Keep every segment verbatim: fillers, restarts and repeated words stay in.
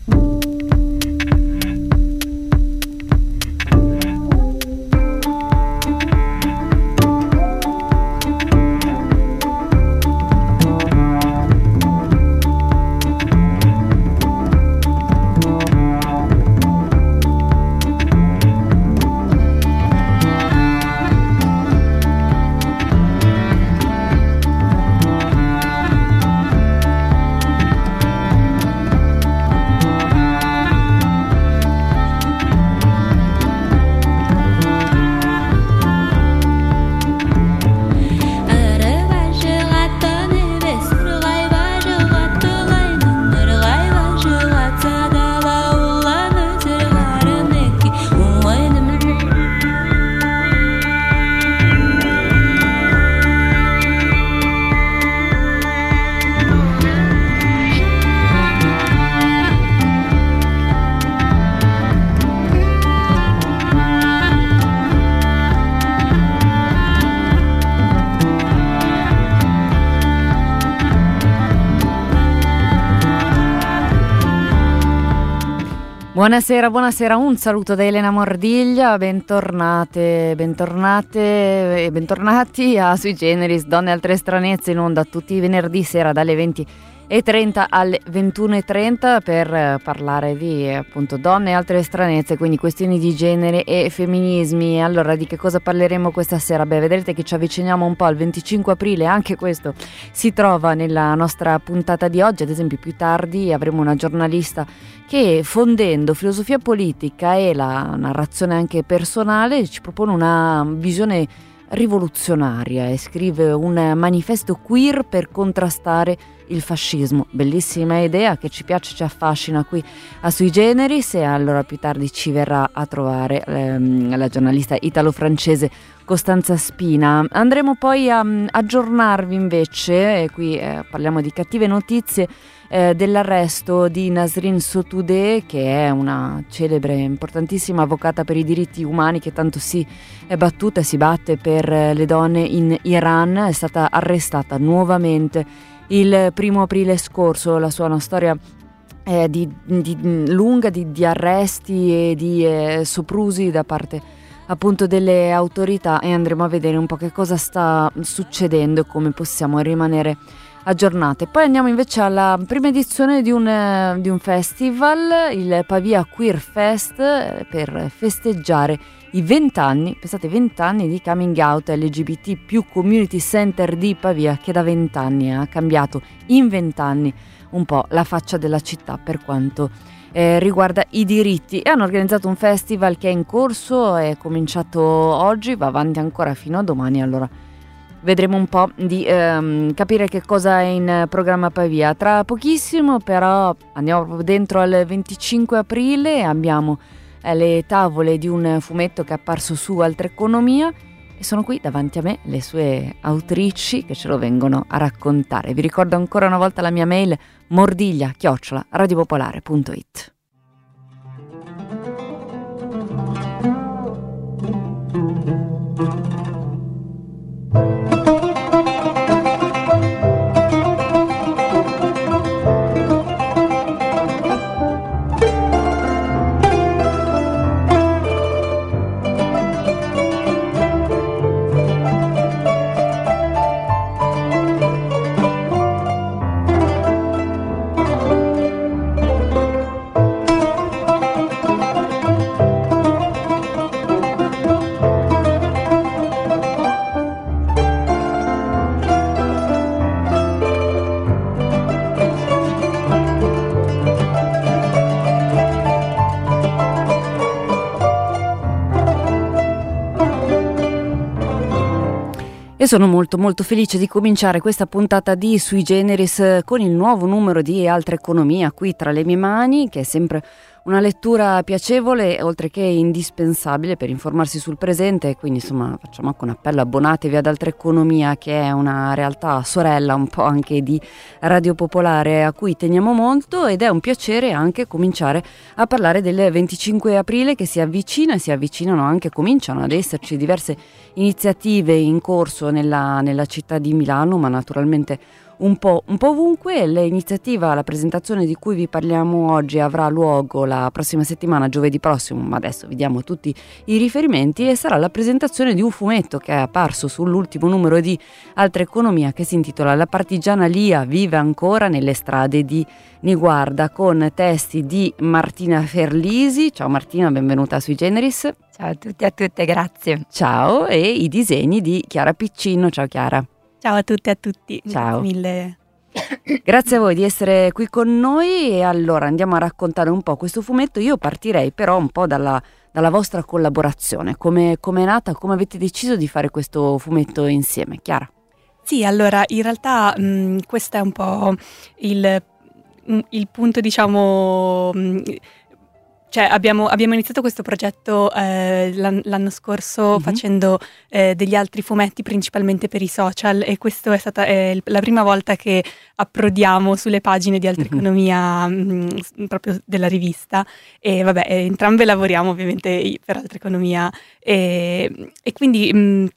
Buonasera, buonasera, un saluto da Elena Mordiglia, bentornate, bentornate e bentornati a Sui Generis, Donne e altre stranezze, in onda tutti i venerdì sera dalle venti e trenta alle ventuno e trenta per parlare di appunto donne e altre stranezze, quindi questioni di genere e femminismi. Allora, di che cosa parleremo questa sera? Beh, vedrete che ci avviciniamo un po' al venticinque aprile, anche questo si trova nella nostra puntata di oggi. Ad esempio, più tardi avremo una giornalista che, fondendo filosofia politica e la narrazione anche personale, ci propone una visione rivoluzionaria e scrive un manifesto queer per contrastare il fascismo. Bellissima idea che ci piace, ci affascina qui a Sui Generis, e allora più tardi ci verrà a trovare ehm, la giornalista italo-francese Costanza Spina. Andremo poi a um, aggiornarvi invece, e qui eh, parliamo di cattive notizie, eh, dell'arresto di Nasrin Sotoudeh, che è una celebre, importantissima avvocata per i diritti umani che tanto si è battuta e si batte per eh, le donne in Iran. È stata arrestata nuovamente il primo aprile scorso. La sua è una storia eh, di, di, lunga di, di arresti e di eh, soprusi da parte appunto delle autorità, e andremo a vedere un po' che cosa sta succedendo e come possiamo rimanere aggiornate. Poi andiamo invece alla prima edizione di un, eh, di un festival, il Pavia Queer Fest, eh, per festeggiare i vent'anni, pensate vent'anni di coming out L G B T più Community Center di Pavia, che da vent'anni ha cambiato in vent'anni un po' la faccia della città per quanto eh, riguarda i diritti, e hanno organizzato un festival che è in corso, è cominciato oggi, va avanti ancora fino a domani. Allora vedremo un po' di ehm, capire che cosa è in programma a Pavia. Tra pochissimo però andiamo proprio dentro al venticinque aprile, abbiamo le tavole di un fumetto che è apparso su Altra Economia, e sono qui davanti a me le sue autrici che ce lo vengono a raccontare. Vi ricordo ancora una volta la mia mail: mordiglia chiocciola radiopopolare punto it. E sono molto molto felice di cominciare questa puntata di Sui Generis con il nuovo numero di Altra Economia qui tra le mie mani, che è sempre una lettura piacevole oltre che indispensabile per informarsi sul presente. Quindi insomma facciamo anche un appello: abbonatevi ad Altra Economia, che è una realtà sorella un po' anche di Radio Popolare a cui teniamo molto, ed è un piacere anche cominciare a parlare del venticinque aprile che si avvicina, e si avvicinano anche, cominciano ad esserci diverse iniziative in corso nella, nella città di Milano, ma naturalmente un po', un po' ovunque. L'iniziativa, la presentazione di cui vi parliamo oggi avrà luogo la prossima settimana, giovedì prossimo, ma adesso vi diamo tutti i riferimenti, e sarà la presentazione di un fumetto che è apparso sull'ultimo numero di Altra Economia, che si intitola La partigiana Lia vive ancora nelle strade di Niguarda, con testi di Martina Ferlisi. Ciao Martina, benvenuta sui Generis. Ciao a tutti e a tutte, grazie. Ciao, e i disegni di Chiara Piccino. Ciao Chiara. Ciao a tutti e a tutti. Ciao. Grazie mille. Grazie a voi di essere qui con noi, e allora andiamo a raccontare un po' questo fumetto. Io partirei però un po' dalla, dalla vostra collaborazione. Come è nata, come avete deciso di fare questo fumetto insieme? Chiara? Sì, allora in realtà mh, questo è un po' il, il punto, diciamo... Mh, Cioè abbiamo, abbiamo iniziato questo progetto eh, l'an- l'anno scorso mm-hmm. facendo eh, degli altri fumetti principalmente per i social, e questa è stata eh, la prima volta che approdiamo sulle pagine di Altra mm-hmm. Economia mh, proprio della rivista, e vabbè, entrambe lavoriamo ovviamente per Altra Economia, e, e quindi... Mh,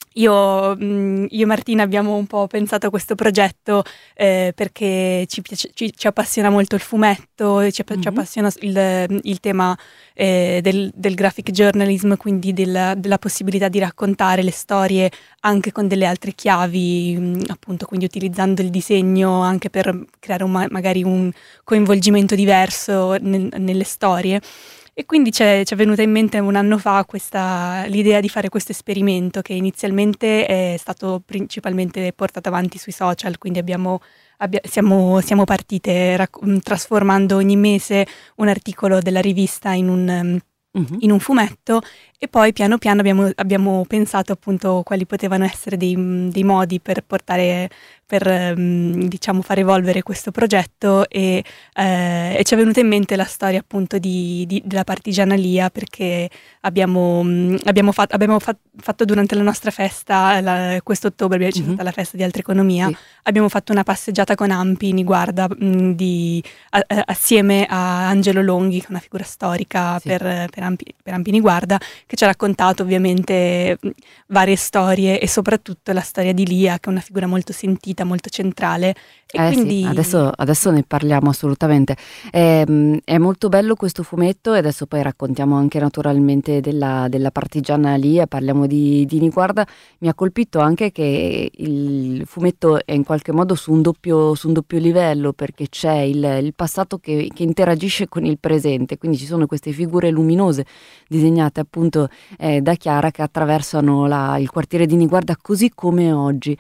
Io, io e Martina abbiamo un po' pensato a questo progetto eh, perché ci, piace, ci, ci appassiona molto il fumetto, ci, mm-hmm. ci appassiona il, il tema eh, del, del graphic journalism, quindi della, della possibilità di raccontare le storie anche con delle altre chiavi, appunto, quindi utilizzando il disegno anche per creare un, magari un coinvolgimento diverso nel, nelle storie. E quindi ci è venuta in mente un anno fa questa, l'idea di fare questo esperimento, che inizialmente è stato principalmente portato avanti sui social, quindi abbiamo, abbia, siamo, siamo partite rac- trasformando ogni mese un articolo della rivista in un, mm-hmm. in un fumetto, e poi piano piano abbiamo, abbiamo pensato appunto quali potevano essere dei, dei modi per portare, per um, diciamo far evolvere questo progetto, e, eh, e ci è venuta in mente la storia appunto di, di, della partigiana Lia, perché abbiamo, um, abbiamo, fat, abbiamo fat, fatto durante la nostra festa, la, questo ottobre c'è mm-hmm. stata la festa di Altra Economia, sì. Abbiamo fatto una passeggiata con Ampi Niguarda mh, di, a, a, assieme a Angelo Longhi, che è una figura storica sì. per, per, Ampi, per Ampi Niguarda, che ci ha raccontato ovviamente varie storie, e soprattutto la storia di Lia, che è una figura molto sentita, molto centrale. E eh quindi... sì, adesso, adesso ne parliamo assolutamente. È, è molto bello questo fumetto, e adesso poi raccontiamo anche naturalmente della, della partigiana Lia, parliamo di, di Niguarda. Mi ha colpito anche che il fumetto è in qualche modo su un doppio, su un doppio livello, perché c'è il, il passato che, che interagisce con il presente, quindi ci sono queste figure luminose disegnate appunto eh, da Chiara, che attraversano la, il quartiere di Niguarda così come oggi.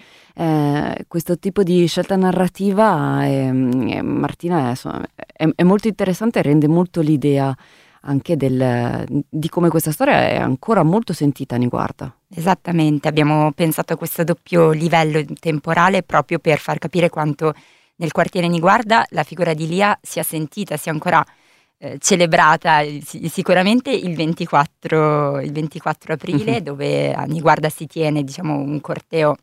Eh, questo tipo di scelta narrativa è, è, Martina è, insomma, è, è molto interessante, e rende molto l'idea anche del, di come questa storia è ancora molto sentita a Niguarda. Esattamente, abbiamo pensato a questo doppio livello temporale proprio per far capire quanto nel quartiere Niguarda la figura di Lia sia sentita, sia ancora eh, celebrata, sicuramente il ventiquattro, il ventiquattro aprile, uh-huh. dove a Niguarda si tiene, diciamo, un corteo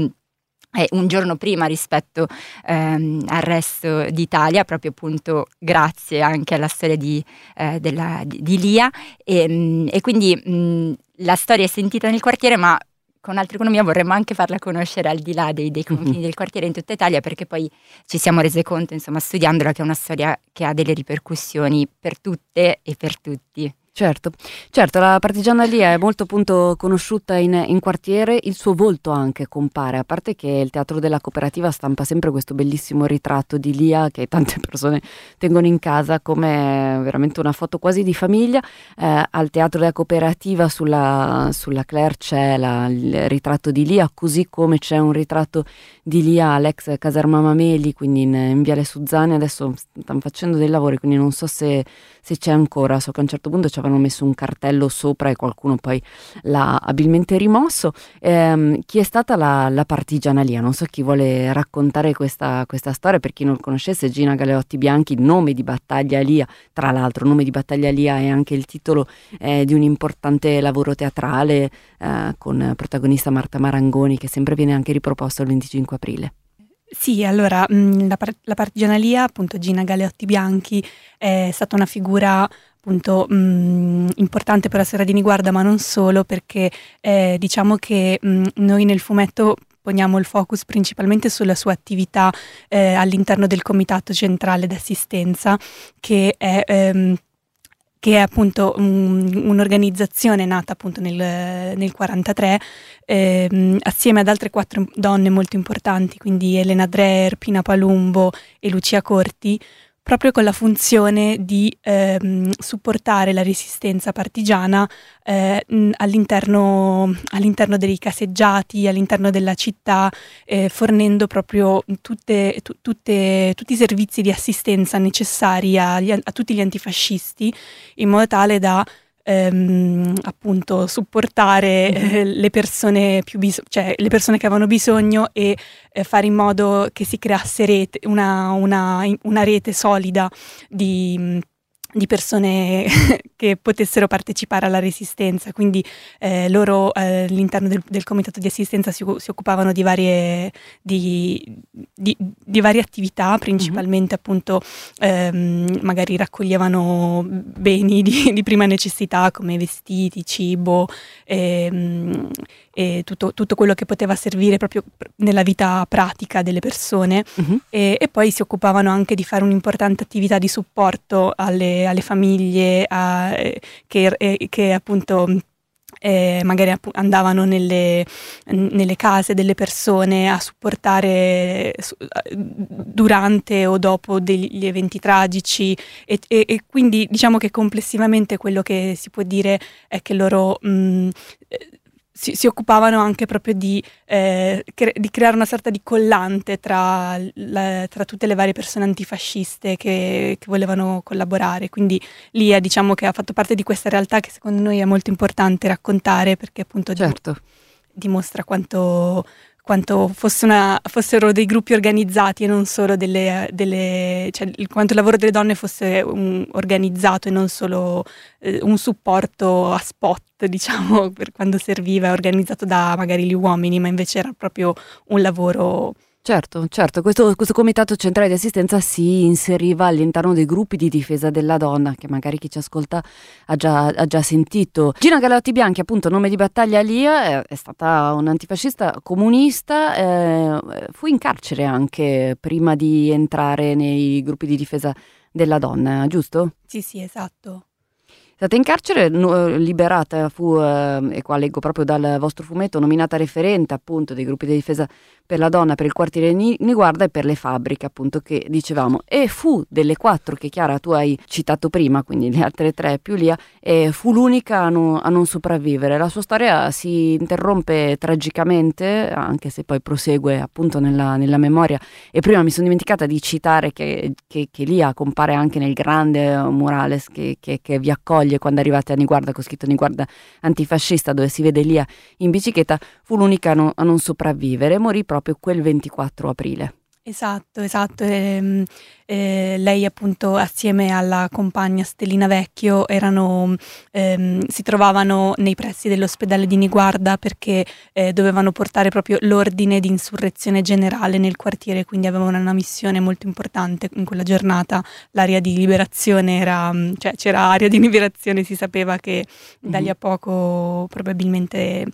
eh, un giorno prima rispetto ehm, al resto d'Italia, proprio appunto grazie anche alla storia di, eh, della, di, di Lia, e, e quindi mh, la storia è sentita nel quartiere, ma con Altra Economia vorremmo anche farla conoscere al di là dei, dei confini mm-hmm. del quartiere, in tutta Italia, perché poi ci siamo rese conto, insomma, studiandola, che è una storia che ha delle ripercussioni per tutte e per tutti. Certo, certo, la partigiana Lia è molto appunto conosciuta in, in quartiere, il suo volto anche compare, a parte che il Teatro della Cooperativa stampa sempre questo bellissimo ritratto di Lia che tante persone tengono in casa come veramente una foto quasi di famiglia. Eh, al Teatro della Cooperativa sulla, sulla Claire c'è la, il ritratto di Lia, così come c'è un ritratto di Lia all'ex caserma Mameli, quindi in, in Viale Suzzani. Adesso stanno facendo dei lavori, quindi non so se, se c'è ancora, so che a un certo punto c'è avevano messo un cartello sopra e qualcuno poi l'ha abilmente rimosso. Eh, chi è stata la, la partigiana Lia? Non so chi vuole raccontare questa, questa storia, per chi non conoscesse. Gina Galeotti Bianchi, nome di battaglia Lia, tra l'altro nome di battaglia Lia è anche il titolo eh, di un importante lavoro teatrale eh, con protagonista Marta Marangoni, che sempre viene anche riproposto il venticinque aprile. Sì, allora mh, la, par- la partigiana Lia, appunto Gina Galeotti Bianchi, è stata una figura appunto mh, importante per la storia di Niguarda, ma non solo, perché eh, diciamo che mh, noi nel fumetto poniamo il focus principalmente sulla sua attività eh, all'interno del Comitato Centrale d'Assistenza, che è... Ehm, che è appunto un, un'organizzazione nata appunto nel, nel quarantatré, ehm, assieme ad altre quattro donne molto importanti, quindi Elena Dreher, Pina Palumbo e Lucia Corti, proprio con la funzione di ehm, supportare la resistenza partigiana eh, all'interno, all'interno dei caseggiati, all'interno della città, eh, fornendo proprio tutte, tu, tutte, tutti i servizi di assistenza necessari a, a tutti gli antifascisti, in modo tale da Ehm, appunto supportare eh, le persone più bis- cioè le persone che avevano bisogno e eh, fare in modo che si creasse rete, una, una, una rete solida di, di persone che potessero partecipare alla resistenza. Quindi eh, loro eh, all'interno del, del comitato di assistenza si, si occupavano di varie, di, di, di varie attività, principalmente mm-hmm. appunto ehm, magari raccoglievano beni di, di prima necessità come vestiti, cibo ehm, e tutto, tutto quello che poteva servire proprio nella vita pratica delle persone mm-hmm. e, e poi si occupavano anche di fare un'importante attività di supporto alle, alle famiglie a, eh, che, eh, che appunto eh, magari app- andavano nelle, nelle case delle persone a supportare su, durante o dopo degli eventi tragici e, e, e quindi diciamo che complessivamente quello che si può dire è che loro mh, Si, si occupavano anche proprio di, eh, cre- di creare una sorta di collante tra, la, tra tutte le varie persone antifasciste che, che volevano collaborare. Quindi Lia, diciamo che ha fatto parte di questa realtà che secondo noi è molto importante raccontare, perché appunto certo. dim- dimostra quanto, quanto fosse una, fossero dei gruppi organizzati e non solo delle, delle cioè quanto il lavoro delle donne fosse un, organizzato e non solo eh, un supporto a spot, diciamo, per quando serviva, organizzato da magari gli uomini, ma invece era proprio un lavoro. Certo, certo, questo, questo comitato centrale di assistenza si inseriva all'interno dei gruppi di difesa della donna, che magari chi ci ascolta ha già, ha già sentito. Gina Galeotti Bianchi, appunto, nome di battaglia Lia, è, è stata un'antifascista comunista, eh, fu in carcere anche prima di entrare nei gruppi di difesa della donna, giusto? Sì, sì, esatto. È stata in carcere, no, liberata, fu, eh, e qua leggo proprio dal vostro fumetto, nominata referente appunto dei gruppi di difesa per la donna per il quartiere Niguarda e per le fabbriche appunto che dicevamo, e fu delle quattro che Chiara tu hai citato prima, quindi le altre tre più Lia, e fu l'unica a non, a non sopravvivere. La sua storia si interrompe tragicamente, anche se poi prosegue appunto nella, nella memoria, e prima mi sono dimenticata di citare che, che, che Lia compare anche nel grande murales che, che, che vi accoglie quando arrivate a Niguarda, con scritto Niguarda antifascista, dove si vede Lia in bicicletta. Fu l'unica a non, a non sopravvivere, morì proprio quel ventiquattro aprile. Esatto, esatto. E, eh, lei appunto assieme alla compagna Stellina Vecchio erano, ehm, si trovavano nei pressi dell'ospedale di Niguarda perché eh, dovevano portare proprio l'ordine di insurrezione generale nel quartiere, quindi avevano una missione molto importante in quella giornata. L'area di liberazione era, cioè c'era area di liberazione, si sapeva che da lì a poco probabilmente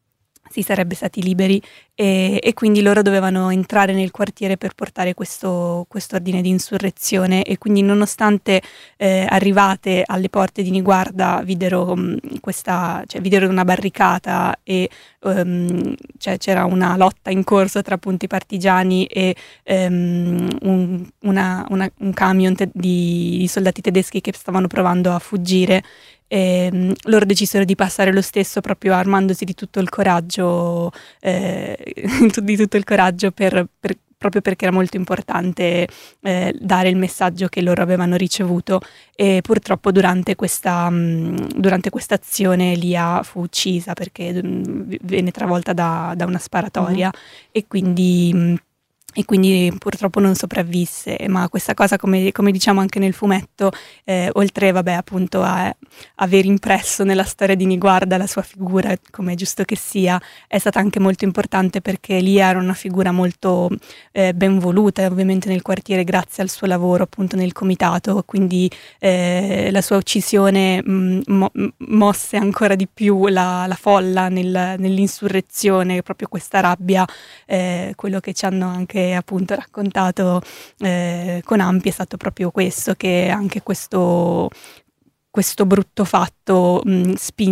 si sarebbe stati liberi e, e quindi loro dovevano entrare nel quartiere per portare questo ordine di insurrezione e quindi nonostante eh, arrivate alle porte di Niguarda videro mh, questa, cioè videro una barricata e um, cioè, c'era una lotta in corso tra appunto i partigiani e um, un, una, una, un camion te- di, di soldati tedeschi che stavano provando a fuggire. E, um, loro decisero di passare lo stesso proprio armandosi di tutto il coraggio eh, di tutto il coraggio per, per, proprio perché era molto importante eh, dare il messaggio che loro avevano ricevuto e purtroppo durante questa mh, durante questa azione Lia fu uccisa perché mh, venne travolta da, da una sparatoria mm-hmm. e quindi mh, e quindi purtroppo non sopravvisse, ma questa cosa, come, come diciamo anche nel fumetto, eh, oltre vabbè appunto a aver impresso nella storia di Niguarda la sua figura, come è giusto che sia, è stata anche molto importante perché Lia era una figura molto eh, ben voluta ovviamente nel quartiere grazie al suo lavoro appunto nel comitato, quindi eh, la sua uccisione mh, mo- mosse ancora di più la, la folla nel, nell'insurrezione, proprio questa rabbia, eh, quello che ci hanno anche appunto raccontato eh, con Ampi è stato proprio questo, che anche questo, questo brutto fatto mh,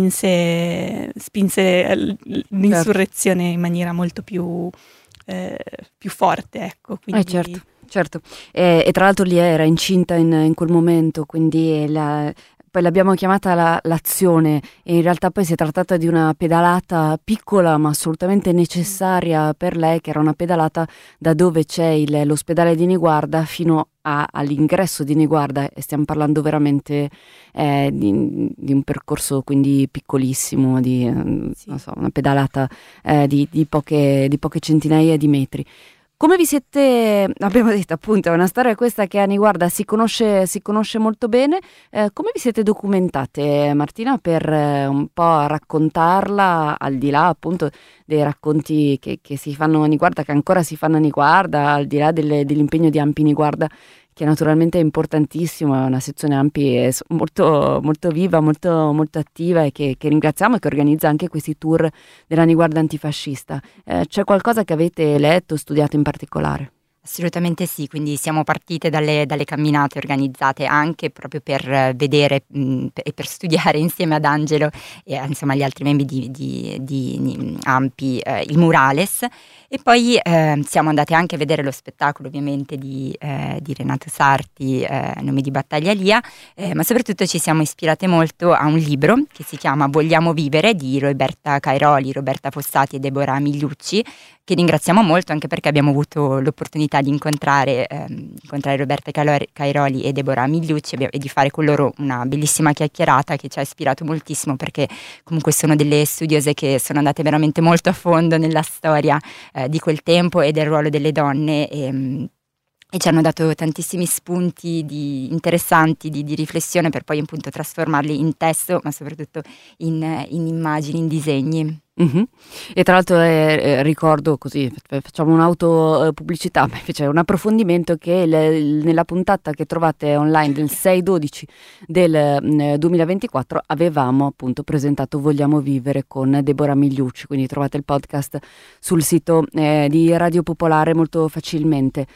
spinse, spinse l'insurrezione in maniera molto più, eh, più forte, ecco. Quindi... Eh certo, certo. E, e tra l'altro Lia era incinta in, in quel momento, quindi la... poi l'abbiamo chiamata la, l'azione e in realtà poi si è trattata di una pedalata piccola ma assolutamente necessaria per lei, che era una pedalata da dove c'è il, l'ospedale di Niguarda fino a, all'ingresso di Niguarda, e stiamo parlando veramente eh, di, di un percorso quindi piccolissimo, di sì. non so, una pedalata eh, di, di, poche, di poche centinaia di metri. Come vi siete, abbiamo detto appunto, è una storia questa che a Niguarda si conosce, si conosce molto bene, eh, come vi siete documentate, Martina, per eh, un po' raccontarla, al di là appunto dei racconti che, che si fanno a Niguarda, che ancora si fanno a Niguarda, al di là delle, dell'impegno di Ampi Niguarda, che naturalmente è importantissimo, è una sezione Ampi molto, molto viva, molto, molto attiva, e che, che ringraziamo, e che organizza anche questi tour della Niguarda antifascista. Eh, c'è qualcosa che avete letto, studiato in particolare? Assolutamente sì, quindi siamo partite dalle, dalle camminate organizzate anche proprio per vedere mh, e per studiare insieme ad Angelo e insomma agli altri membri di, di, di, di Ampi eh, il murales, e poi eh, siamo andate anche a vedere lo spettacolo ovviamente di, eh, di Renato Sarti, eh, Nomi di battaglia Lia, eh, ma soprattutto ci siamo ispirate molto a un libro che si chiama Vogliamo vivere di Roberta Cairoli, Roberta Fossati e Deborah Migliucci, che ringraziamo molto anche perché abbiamo avuto l'opportunità di incontrare, ehm, incontrare Roberta Cairoli e Deborah Migliucci e di fare con loro una bellissima chiacchierata che ci ha ispirato moltissimo, perché comunque sono delle studiose che sono andate veramente molto a fondo nella storia eh, di quel tempo e del ruolo delle donne, e, e ci hanno dato tantissimi spunti di, interessanti di, di riflessione per poi appunto trasformarli in testo, ma soprattutto in, in immagini, in disegni. Mm-hmm. E tra l'altro eh, eh, ricordo così, facciamo un'autopubblicità, c'è un approfondimento che le, nella puntata che trovate online del sei dodici del eh, duemilaventiquattro avevamo appunto presentato Vogliamo vivere con Deborah Migliucci, quindi trovate il podcast sul sito eh, di Radio Popolare molto facilmente.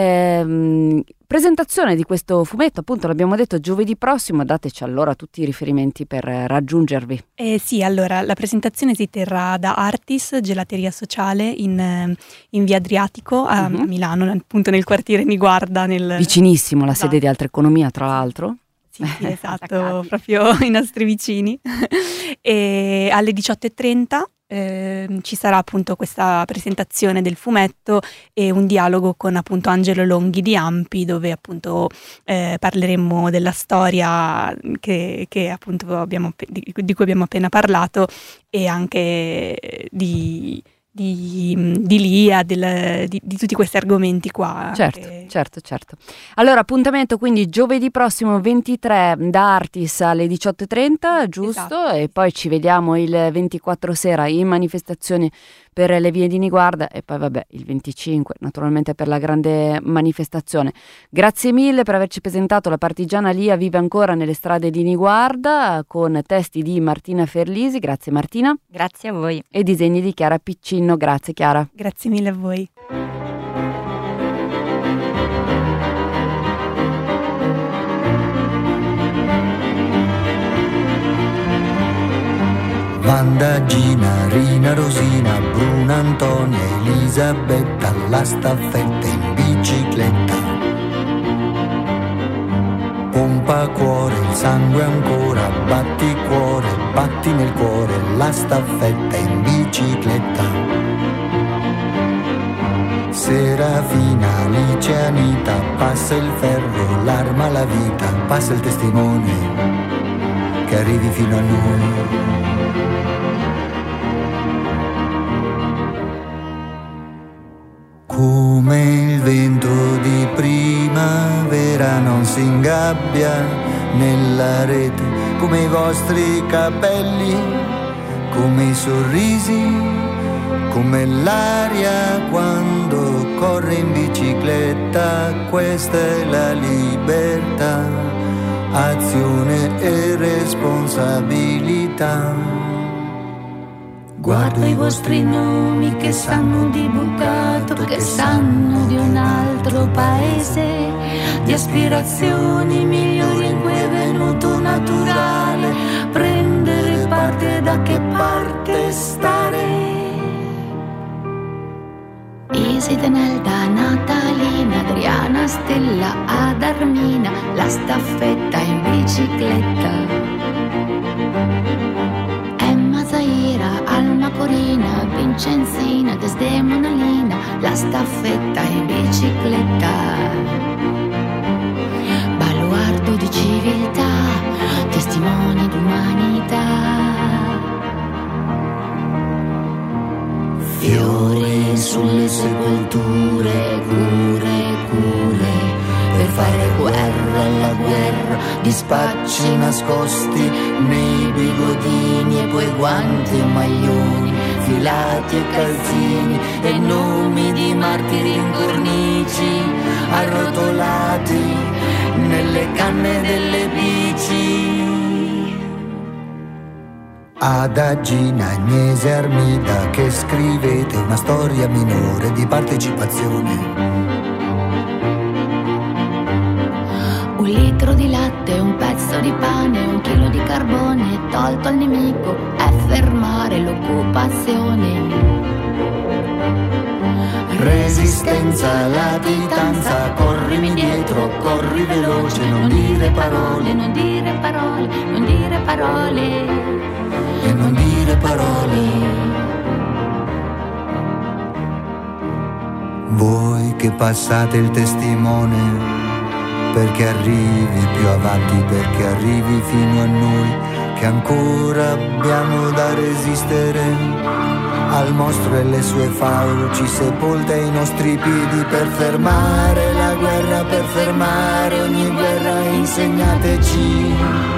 Ehm, presentazione di questo fumetto, appunto l'abbiamo detto giovedì prossimo, dateci allora tutti i riferimenti per raggiungervi. Eh sì, allora la presentazione si terrà da Artis, gelateria sociale in, in via Adriatico a, uh-huh. a Milano, appunto nel quartiere Niguarda. Nel... Vicinissimo, la sede di Altra Economia tra l'altro. Sì, sì, esatto, proprio i nostri vicini. E alle diciotto e trenta eh, ci sarà appunto questa presentazione del fumetto e un dialogo con appunto Angelo Longhi di Ampi, dove appunto eh, parleremo della storia che, che appunto abbiamo, di, di cui abbiamo appena parlato, e anche di... Di, di Lia, del, di, di tutti questi argomenti qua. Certo, che... certo, certo. Allora, appuntamento quindi giovedì prossimo ventitré da Artis alle diciotto e trenta, giusto? Esatto. E poi ci vediamo il ventiquattro sera in manifestazione per le vie di Niguarda, e poi vabbè il venticinque naturalmente per la grande manifestazione. Grazie mille per averci presentato La partigiana Lia vive ancora nelle strade di Niguarda, con testi di Martina Ferlisi. Grazie Martina. Grazie a voi. E disegni di Chiara Piccinno. Grazie Chiara. Grazie mille a voi. Wanda, Gina, Rina, Rosina, Bruna, Antonia, Elisabetta, la staffetta in bicicletta. Pompa cuore, il sangue ancora, batti cuore, batti nel cuore, la staffetta in bicicletta. Serafina, Alice, Anita, passa il ferro, l'arma, la vita, passa il testimone, che arrivi fino a noi. Come il vento di primavera non si ingabbia nella rete, come i vostri capelli, come i sorrisi, come l'aria quando corre in bicicletta. Questa è la libertà, azione e responsabilità. Guardo i vostri nomi che sanno di bucato, che sanno di un altro paese, di aspirazioni migliori in cui è venuto naturale prendere parte, da che parte stare. Iside, Nelda, Natalina, Adriana, Stella, ad Armina, la staffetta in bicicletta. Zaira, Alma, Corina, Vincenzina, Desdemona, Lina, la staffetta in bicicletta. Baluardo di civiltà, testimoni d'umanità. Fiori sulle sepolture, cure, cure. Per fare guerra alla guerra, dispacci nascosti nei bigodini e poi guanti e maglioni, filati e calzini e nomi di martiri in cornici, arrotolati nelle canne delle bici. Adagina, Agnese, Armida, che scrivete una storia minore di partecipazione. Un litro di latte, un pezzo di pane, un chilo di carbone tolto al nemico è fermare l'occupazione. Resistenza, latitanza, corrimi dietro, corri veloce, non dire parole, non dire parole, non dire parole e non dire parole. Voi che passate il testimone, perché arrivi più avanti, perché arrivi fino a noi, che ancora abbiamo da resistere al mostro e le sue fauci sepolte ai nostri piedi. Per fermare la guerra, per fermare ogni guerra, insegnateci.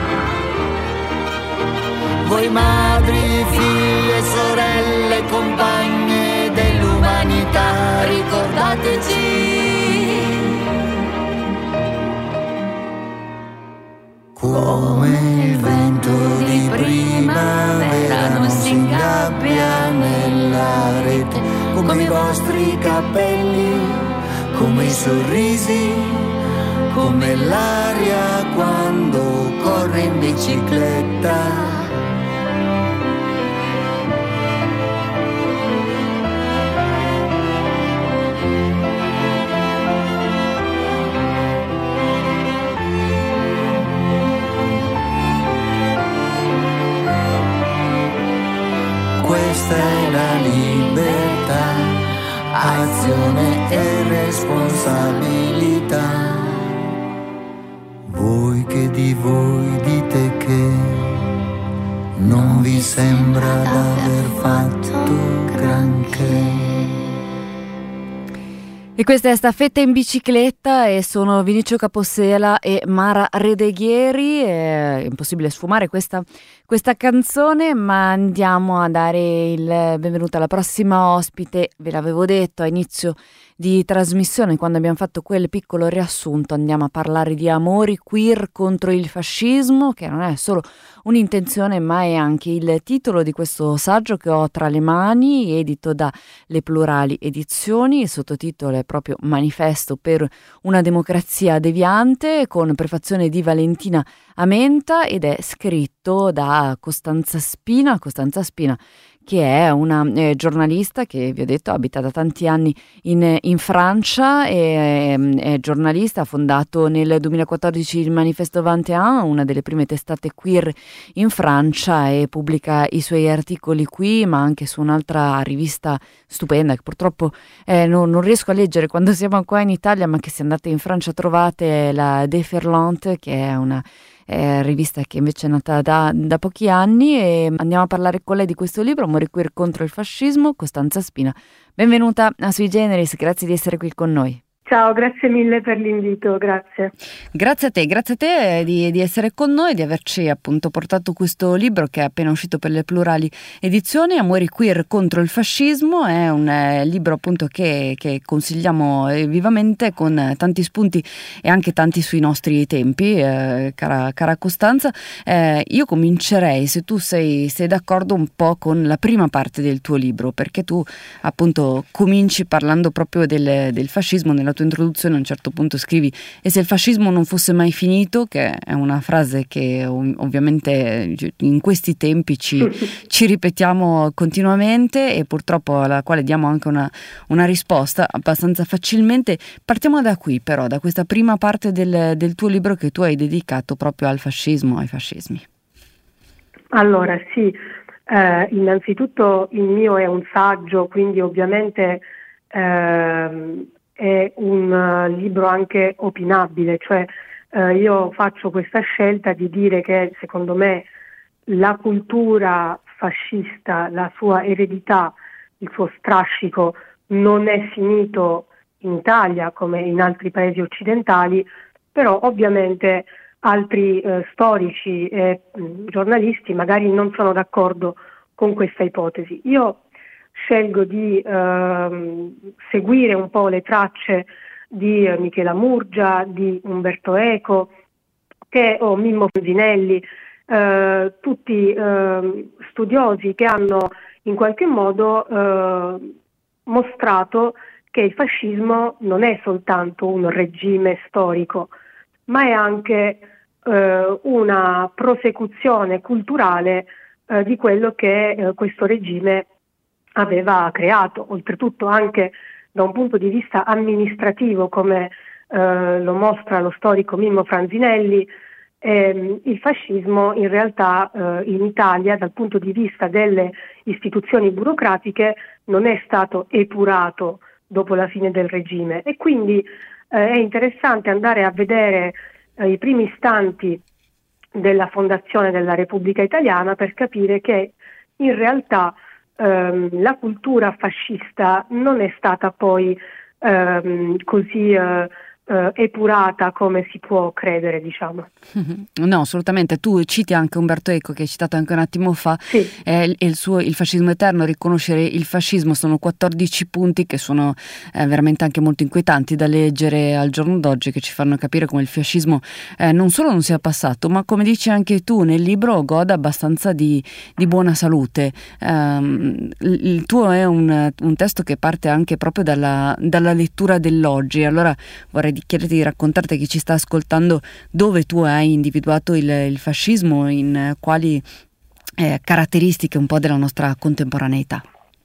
Voi madri, figlie, sorelle, compagne dell'umanità, ricordateci. Come il vento di primavera non si ingabbia nella rete, come i vostri capelli, come i sorrisi, come l'aria quando corre in bicicletta. Questa è la libertà, azione e responsabilità. Voi che di voi dite che non vi sembra d'aver fatto granché. E questa è Staffetta in bicicletta e sono Vinicio Capossela e Mara Redeghieri. È impossibile sfumare questa, questa canzone, ma andiamo a dare il benvenuto alla prossima ospite. Ve l'avevo detto a inizio di trasmissione, quando abbiamo fatto quel piccolo riassunto. Andiamo a parlare di amori queer contro il fascismo, che non è solo un'intenzione ma è anche il titolo di questo saggio che ho tra le mani, edito da Le Plurali Edizioni. Il sottotitolo è proprio Manifesto per una democrazia deviante, con prefazione di Valentina Amenta, ed è scritto da Costanza Spina. Costanza Spina, che è una eh, giornalista che, vi ho detto, abita da tanti anni in, in Francia, è, è giornalista, ha fondato nel duemilaquattordici il Manifesto ventuno, una delle prime testate queer in Francia, e pubblica i suoi articoli qui, ma anche su un'altra rivista stupenda che purtroppo eh, non, non riesco a leggere quando siamo qua in Italia, ma che se andate in Francia trovate, la Déferlante, che è una eh, rivista che invece è nata da, da pochi anni, e andiamo a parlare con lei di questo libro, Amore queer contro il fascismo. Costanza Spina, benvenuta a Sui Generis, grazie di essere qui con noi. Ciao, grazie mille per l'invito, grazie. Grazie a te, grazie a te di, di essere con noi, di averci appunto portato questo libro che è appena uscito per le Plurali Edizioni, Amori queer contro il fascismo. È un eh, libro appunto che, che consigliamo eh, vivamente, con tanti spunti e anche tanti sui nostri tempi, eh, cara, cara Costanza. Eh, io comincerei, se tu sei, sei d'accordo, un po' con la prima parte del tuo libro, perché tu appunto cominci parlando proprio del, del fascismo. Nella tua introduzione a un certo punto scrivi: e se il fascismo non fosse mai finito, che è una frase che ovviamente in questi tempi ci, ci ripetiamo continuamente e purtroppo alla quale diamo anche una, una risposta abbastanza facilmente. Partiamo da qui, però, da questa prima parte del, del tuo libro che tu hai dedicato proprio al fascismo, ai fascismi. Allora sì, eh, innanzitutto il mio è un saggio, quindi ovviamente eh, è un uh, libro anche opinabile, cioè uh, io faccio questa scelta di dire che secondo me la cultura fascista, la sua eredità, il suo strascico non è finito in Italia come in altri paesi occidentali, però ovviamente altri uh, storici e mh, giornalisti magari non sono d'accordo con questa ipotesi. Io scelgo di eh, seguire un po' le tracce di eh, Michela Murgia, di Umberto Eco, che, o Mimmo Franzinelli, eh, tutti eh, studiosi che hanno in qualche modo eh, mostrato che il fascismo non è soltanto un regime storico, ma è anche eh, una prosecuzione culturale eh, di quello che eh, questo regime aveva creato, oltretutto anche da un punto di vista amministrativo, come eh, lo mostra lo storico Mimmo Franzinelli. ehm, il fascismo in realtà eh, in Italia, dal punto di vista delle istituzioni burocratiche, non è stato epurato dopo la fine del regime, e quindi eh, è interessante andare a vedere eh, i primi istanti della fondazione della Repubblica Italiana per capire che in realtà ehm, la cultura fascista non è stata poi ehm, così eh, eh, epurata come si può credere, diciamo. No, assolutamente. Tu citi anche Umberto Eco, che hai citato anche un attimo fa, sì. eh, il suo Il fascismo eterno, riconoscere il fascismo. Sono quattordici punti che sono eh, veramente anche molto inquietanti da leggere al giorno d'oggi, che ci fanno capire come il fascismo eh, non solo non sia passato, ma come dici anche tu nel libro, goda abbastanza di, di buona salute. Um, il tuo è un, un testo che parte anche proprio dalla, dalla lettura dell'oggi. Allora vorrei di chiederti di raccontarti a chi ci sta ascoltando dove tu hai individuato il, il fascismo, in eh, quali eh, caratteristiche un po' della nostra contemporaneità.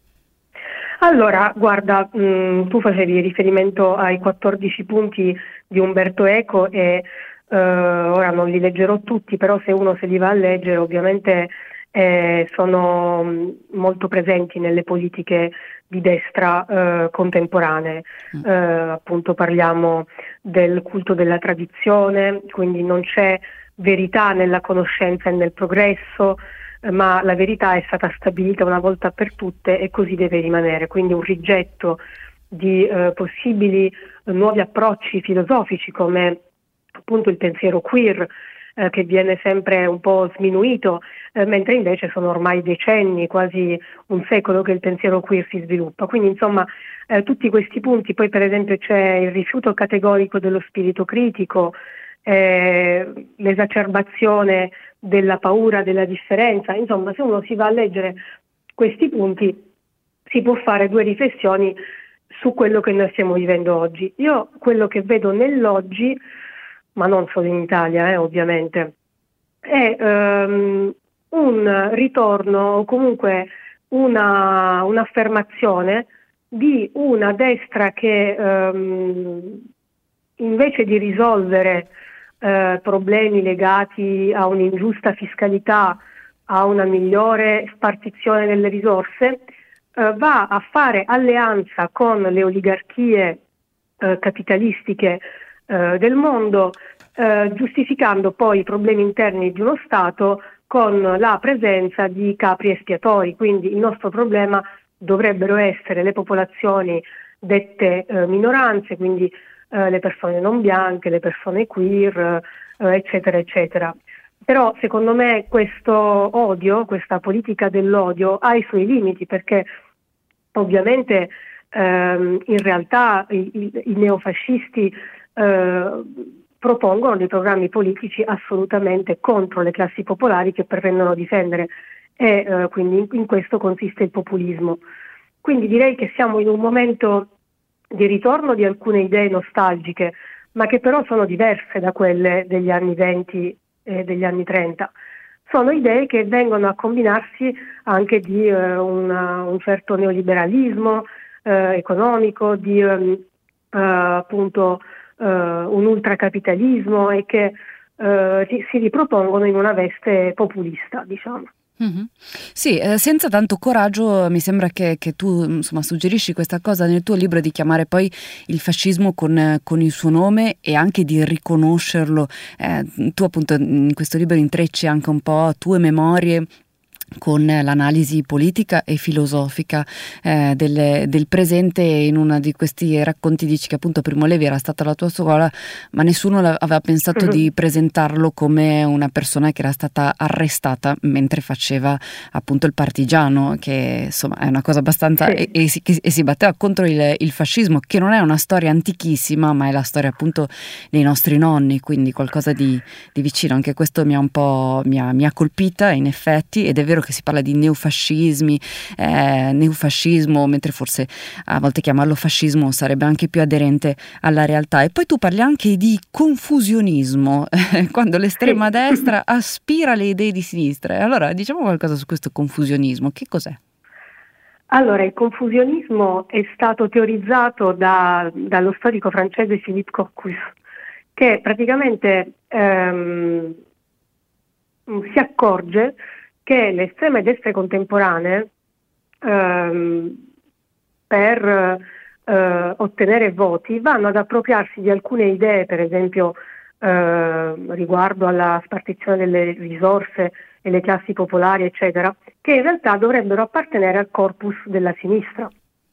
Allora, guarda, mh, tu facevi riferimento ai quattordici punti di Umberto Eco e eh, ora non li leggerò tutti, però se uno se li va a leggere ovviamente eh, sono mh, molto presenti nelle politiche di destra eh, contemporanee. Eh, appunto parliamo del culto della tradizione, quindi non c'è verità nella conoscenza e nel progresso, eh, ma la verità è stata stabilita una volta per tutte e così deve rimanere, quindi un rigetto di eh, possibili eh, nuovi approcci filosofici come appunto il pensiero queer, eh, che viene sempre un po' sminuito, eh, mentre invece sono ormai decenni, quasi un secolo che il pensiero queer si sviluppa. Quindi insomma eh, tutti questi punti, poi per esempio c'è il rifiuto categorico dello spirito critico, eh, l'esacerbazione della paura della differenza. Insomma, se uno si va a leggere questi punti si può fare due riflessioni su quello che noi stiamo vivendo oggi. Io quello che vedo nell'oggi, ma non solo in Italia eh, ovviamente, è um, un ritorno o comunque una, un'affermazione di una destra che um, invece di risolvere uh, problemi legati a un'ingiusta fiscalità, a una migliore spartizione delle risorse, uh, va a fare alleanza con le oligarchie uh, capitalistiche del mondo, eh, giustificando poi i problemi interni di uno Stato con la presenza di capri espiatori. Quindi il nostro problema dovrebbero essere le popolazioni dette eh, minoranze, quindi eh, le persone non bianche, le persone queer, eh, eccetera, eccetera. Però secondo me questo odio, questa politica dell'odio ha i suoi limiti, perché ovviamente ehm, in realtà i, i, i neofascisti eh, propongono dei programmi politici assolutamente contro le classi popolari che pretendono difendere, e eh, quindi in, in questo consiste il populismo. Quindi direi che siamo in un momento di ritorno di alcune idee nostalgiche, ma che però sono diverse da quelle degli anni venti e degli anni trenta. Sono idee che vengono a combinarsi anche di eh, una, un certo neoliberalismo eh, economico, di eh, appunto eh, un ultracapitalismo, e che eh, si, si ripropongono in una veste populista, diciamo. Mm-hmm. Sì, eh, senza tanto coraggio mi sembra che, che tu insomma suggerisci questa cosa nel tuo libro, di chiamare poi il fascismo con, con il suo nome e anche di riconoscerlo. Eh, tu appunto in questo libro intrecci anche un po' tue memorie con l'analisi politica e filosofica eh, del, del presente. In uno di questi racconti dici che appunto Primo Levi era stata la tua scuola, ma nessuno aveva pensato uh-huh. di presentarlo come una persona che era stata arrestata mentre faceva appunto il partigiano, che insomma è una cosa abbastanza sì. e, e, si, e si batteva contro il, il fascismo, che non è una storia antichissima, ma è la storia appunto dei nostri nonni, quindi qualcosa di, di vicino. Anche questo mi ha un po' mi ha, mi ha colpita in effetti, ed è vero che si parla di neofascismi, eh, neofascismo, mentre forse a volte chiamarlo fascismo sarebbe anche più aderente alla realtà. E poi tu parli anche di confusionismo, eh, quando l'estrema sì. destra aspira le idee di sinistra. Allora diciamo qualcosa su questo confusionismo, che cos'è? Allora, il confusionismo è stato teorizzato da, dallo storico francese Philippe Courcus, che praticamente ehm, si accorge che le estreme destre contemporanee ehm, per eh, ottenere voti vanno ad appropriarsi di alcune idee, per esempio eh, riguardo alla spartizione delle risorse e le classi popolari, eccetera, che in realtà dovrebbero appartenere al corpus della sinistra.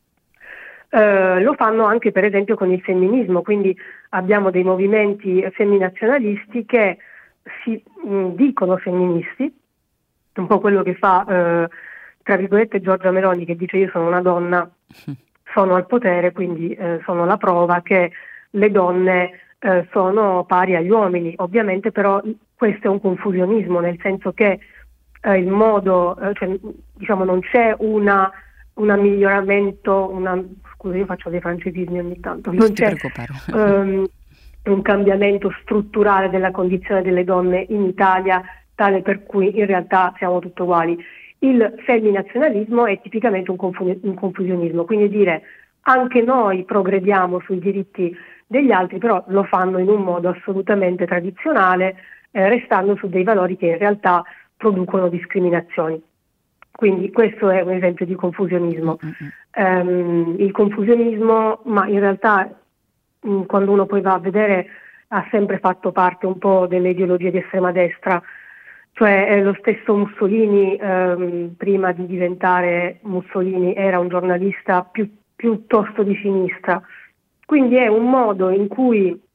Eh, lo fanno anche per esempio con il femminismo, quindi abbiamo dei movimenti femminazionalisti che si mh, dicono femministi, un po' quello che fa, eh, tra virgolette, Giorgia Meloni, che dice: io sono una donna, sono al potere, quindi eh, sono la prova che le donne eh, sono pari agli uomini. Ovviamente però questo è un confusionismo, nel senso che eh, il modo, eh, cioè, diciamo non c'è una, una miglioramento, una, scusa io faccio dei francesismi ogni tanto, non, non c'è um, un cambiamento strutturale della condizione delle donne in Italia, tale per cui in realtà siamo tutti uguali. Il femminazionalismo è tipicamente un, confu- un confusionismo, quindi dire anche noi progrediamo sui diritti degli altri, però lo fanno in un modo assolutamente tradizionale, eh, restando su dei valori che in realtà producono discriminazioni. Quindi questo è un esempio di confusionismo. Mm-hmm. Um, il confusionismo, ma in realtà mh, quando uno poi va a vedere, ha sempre fatto parte un po' delle ideologie di estrema destra. Cioè eh, lo stesso Mussolini, ehm, prima di diventare Mussolini, era un giornalista più, piuttosto di sinistra. Quindi è un modo in cui eh,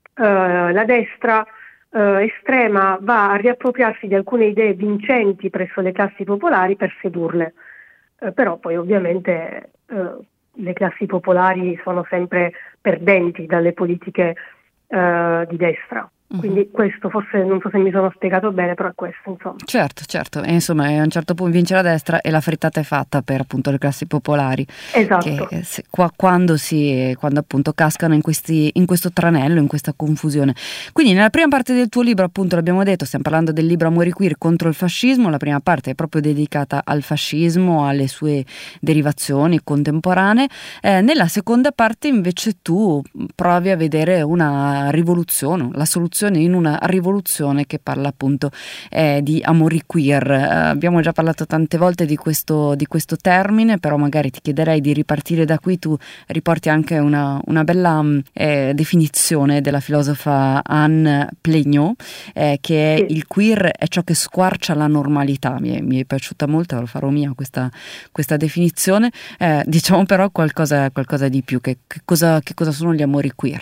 la destra eh, estrema va a riappropriarsi di alcune idee vincenti presso le classi popolari per sedurle. Eh, però poi ovviamente eh, le classi popolari sono sempre perdenti dalle politiche eh, di destra. Quindi questo forse non so se mi sono spiegato bene, però è questo, insomma. Certo, certo, e insomma a un certo punto vince la destra e la frittata è fatta per appunto le classi popolari. Esatto. Che, se, qua, quando, si, quando appunto cascano in, questi, in questo tranello, in questa confusione. Quindi nella prima parte del tuo libro, appunto l'abbiamo detto, stiamo parlando del libro Amori Queer contro il fascismo. La prima parte è proprio dedicata al fascismo, alle sue derivazioni contemporanee. Eh, nella seconda parte invece tu provi a vedere una rivoluzione, la soluzione rivoluzione in una rivoluzione che parla appunto eh, di amori queer. Eh, abbiamo già parlato tante volte di questo, di questo termine, però magari ti chiederei di ripartire da qui. Tu riporti anche una, una bella eh, definizione della filosofa Anne Plégnot, eh, che è Sì. il queer è ciò che squarcia la normalità. Mi è, mi è piaciuta molto, lo farò mia questa, questa definizione. Eh, diciamo però qualcosa, qualcosa di più. Che, che, cosa, che cosa sono gli amori queer?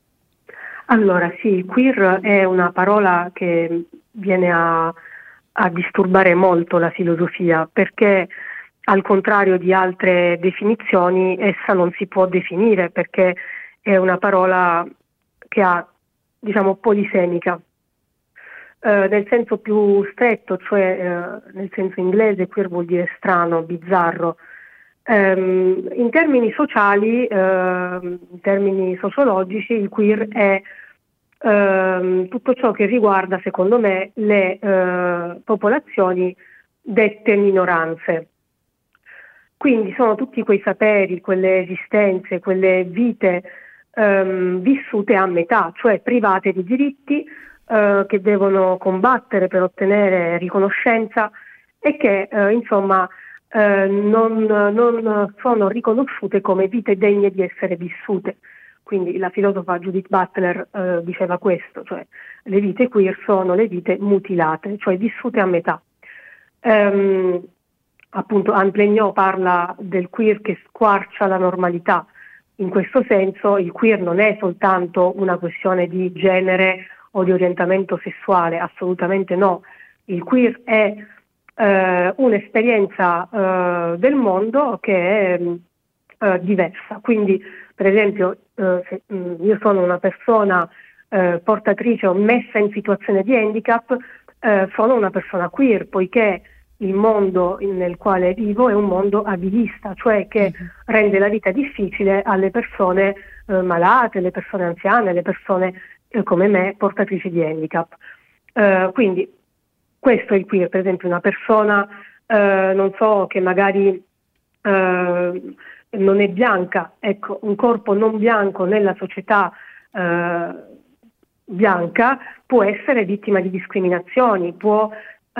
Allora sì, queer è una parola che viene a, a disturbare molto la filosofia, perché al contrario di altre definizioni essa non si può definire, perché è una parola che ha, diciamo, polisemica. Eh, nel senso più stretto, cioè eh, nel senso inglese, queer vuol dire strano, bizzarro. Um, in termini sociali, uh, in termini sociologici, il queer è uh, tutto ciò che riguarda, secondo me, le uh, popolazioni dette minoranze. Quindi sono tutti quei saperi, quelle esistenze, quelle vite um, vissute a metà, cioè private di diritti, uh, che devono combattere per ottenere riconoscenza e che, uh, insomma, Eh, non, non sono riconosciute come vite degne di essere vissute. Quindi la filosofa Judith Butler eh, diceva questo, cioè le vite queer sono le vite mutilate, cioè vissute a metà. Ehm, appunto Anne Plégnot parla del queer che squarcia la normalità. In questo senso il queer non è soltanto una questione di genere o di orientamento sessuale, assolutamente no. Il queer è Uh, un'esperienza uh, del mondo che è uh, diversa. Quindi, per esempio, uh, se, um, io sono una persona uh, portatrice o messa in situazione di handicap, uh, sono una persona queer, poiché il mondo nel quale vivo è un mondo abilista, cioè che mm-hmm. rende la vita difficile alle persone uh, malate, alle persone anziane, alle persone uh, come me portatrici di handicap. Uh, quindi questo è il queer. Per esempio una persona, eh, non so, che magari eh, non è bianca, ecco, un corpo non bianco nella società eh, bianca può essere vittima di discriminazioni, può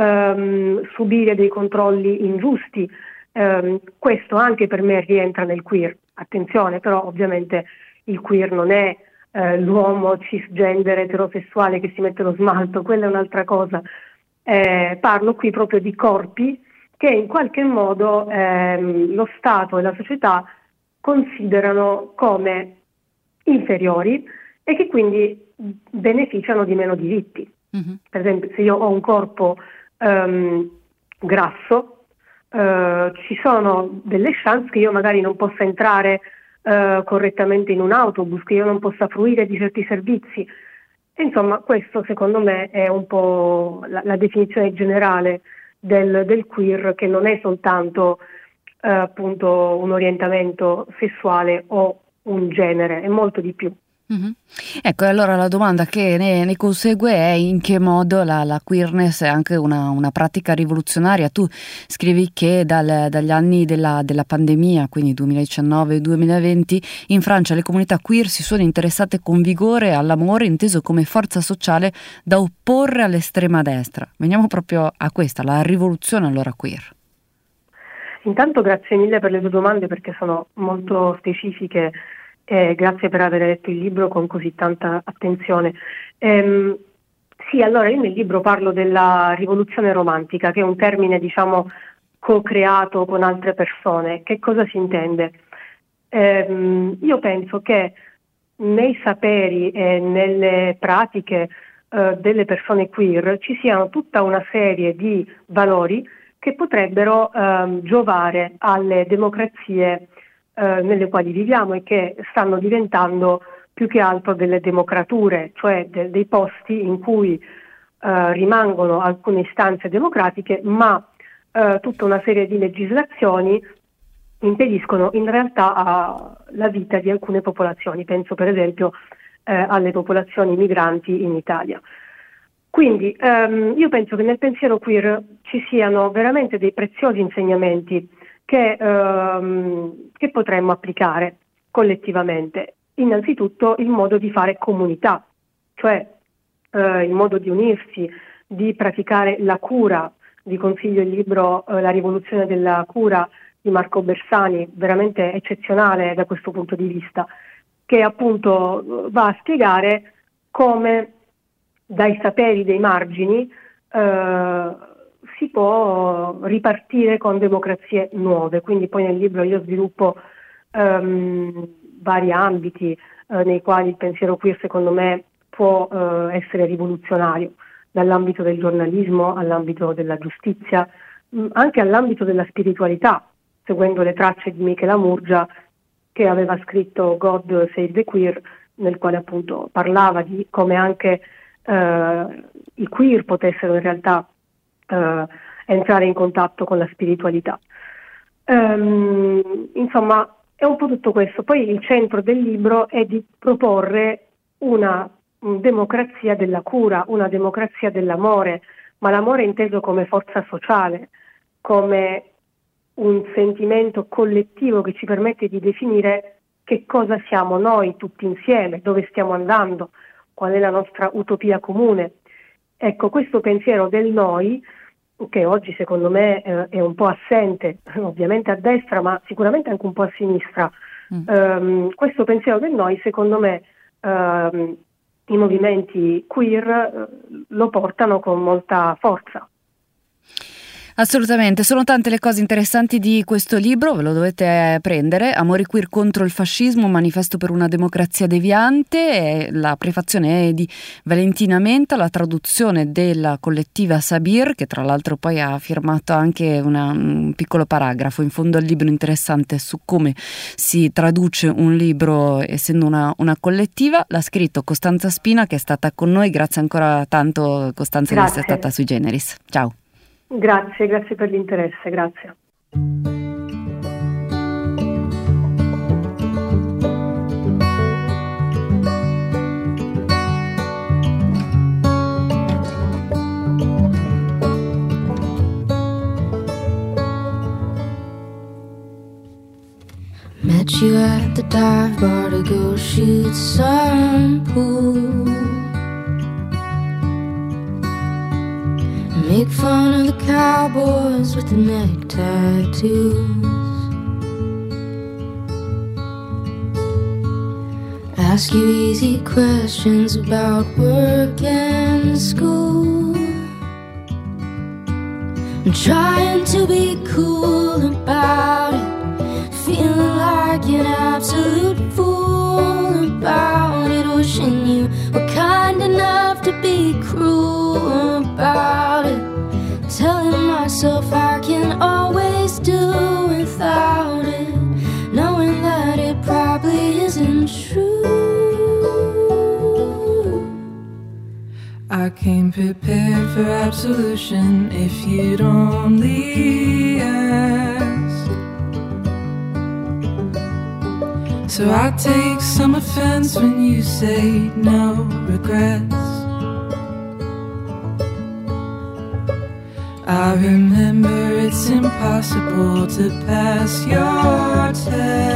ehm, subire dei controlli ingiusti. Eh, questo anche per me rientra nel queer. Attenzione, però ovviamente il queer non è eh, l'uomo cisgender eterosessuale che si mette lo smalto, quella è un'altra cosa. Eh, parlo qui proprio di corpi che in qualche modo ehm, lo Stato e la società considerano come inferiori e che quindi beneficiano di meno diritti. Mm-hmm. Per esempio, se io ho un corpo ehm, grasso, eh, ci sono delle chance che io magari non possa entrare eh, correttamente in un autobus, che io non possa fruire di certi servizi. Insomma, questo secondo me è un po' la, la definizione generale del, del queer, che non è soltanto eh, appunto un orientamento sessuale o un genere, è molto di più. Mm-hmm. Ecco, allora la domanda che ne, ne consegue è: in che modo la, la queerness è anche una, una pratica rivoluzionaria? Tu scrivi che dal, dagli anni della, della pandemia, quindi duemiladiciannove duemilaventi, in Francia le comunità queer si sono interessate con vigore all'amore inteso come forza sociale da opporre all'estrema destra. Veniamo proprio a questa, la rivoluzione allora queer. Intanto grazie mille per le tue domande, perché sono molto specifiche. Eh, grazie per aver letto il libro con così tanta attenzione. Ehm, sì, allora io nel libro parlo della rivoluzione romantica, che è un termine, diciamo, co-creato con altre persone. Che cosa si intende? Ehm, io penso che nei saperi e nelle pratiche eh, delle persone queer ci siano tutta una serie di valori che potrebbero ehm, giovare alle democrazie nelle quali viviamo e che stanno diventando più che altro delle democrature, cioè de- dei posti in cui eh, rimangono alcune istanze democratiche, ma eh, tutta una serie di legislazioni impediscono in realtà a, la vita di alcune popolazioni. Penso per esempio eh, alle popolazioni migranti in Italia. Quindi ehm, io penso che nel pensiero queer ci siano veramente dei preziosi insegnamenti Che, ehm, che potremmo applicare collettivamente. Innanzitutto il modo di fare comunità, cioè eh, il modo di unirsi, di praticare la cura. Vi consiglio il libro eh, La rivoluzione della cura di Marco Bersani, veramente eccezionale da questo punto di vista, che appunto va a spiegare come dai saperi dei margini eh, si può ripartire con democrazie nuove. Quindi poi nel libro io sviluppo ehm, vari ambiti eh, nei quali il pensiero queer secondo me può eh, essere rivoluzionario, dall'ambito del giornalismo all'ambito della giustizia, mh, anche all'ambito della spiritualità, seguendo le tracce di Michela Murgia, che aveva scritto God Save the Queer, nel quale appunto parlava di come anche eh, i queer potessero in realtà eh, entrare in contatto con la spiritualità. Ehm, insomma, è un po' tutto questo. Poi il centro del libro è di proporre una democrazia della cura, una democrazia dell'amore, ma l'amore inteso come forza sociale, come un sentimento collettivo che ci permette di definire che cosa siamo noi tutti insieme, dove stiamo andando, qual è la nostra utopia comune. Ecco, questo pensiero del noi, che oggi secondo me eh, è un po' assente, ovviamente a destra, ma sicuramente anche un po' a sinistra, mm. ehm, questo pensiero del noi, secondo me, ehm, i movimenti queer eh, lo portano con molta forza. Assolutamente, sono tante le cose interessanti di questo libro, ve lo dovete prendere. Amore queer contro il fascismo, manifesto per una democrazia deviante. La prefazione è di Valentina Menta, la traduzione della collettiva Sabir, che tra l'altro poi ha firmato anche una, un piccolo paragrafo in fondo al libro interessante su come si traduce un libro essendo una, una collettiva. L'ha scritto Costanza Spina, che è stata con noi. Grazie ancora tanto, Costanza, di essere stata sui Generis. Ciao. Grazie, grazie per l'interesse, grazie. Met you at the dive bar to go shoot some pool. Make fun of the cowboys with the neck tattoos. Ask you easy questions about work and school. I'm trying to be cool about it, feeling like an absolute fool about it. Wishing you were kind enough to be cruel about it. Telling myself I can always do without it, knowing that it probably isn't true. I came prepared for absolution if you'd only ask. So I take some offense when you say no regrets. I remember it's impossible to pass your test,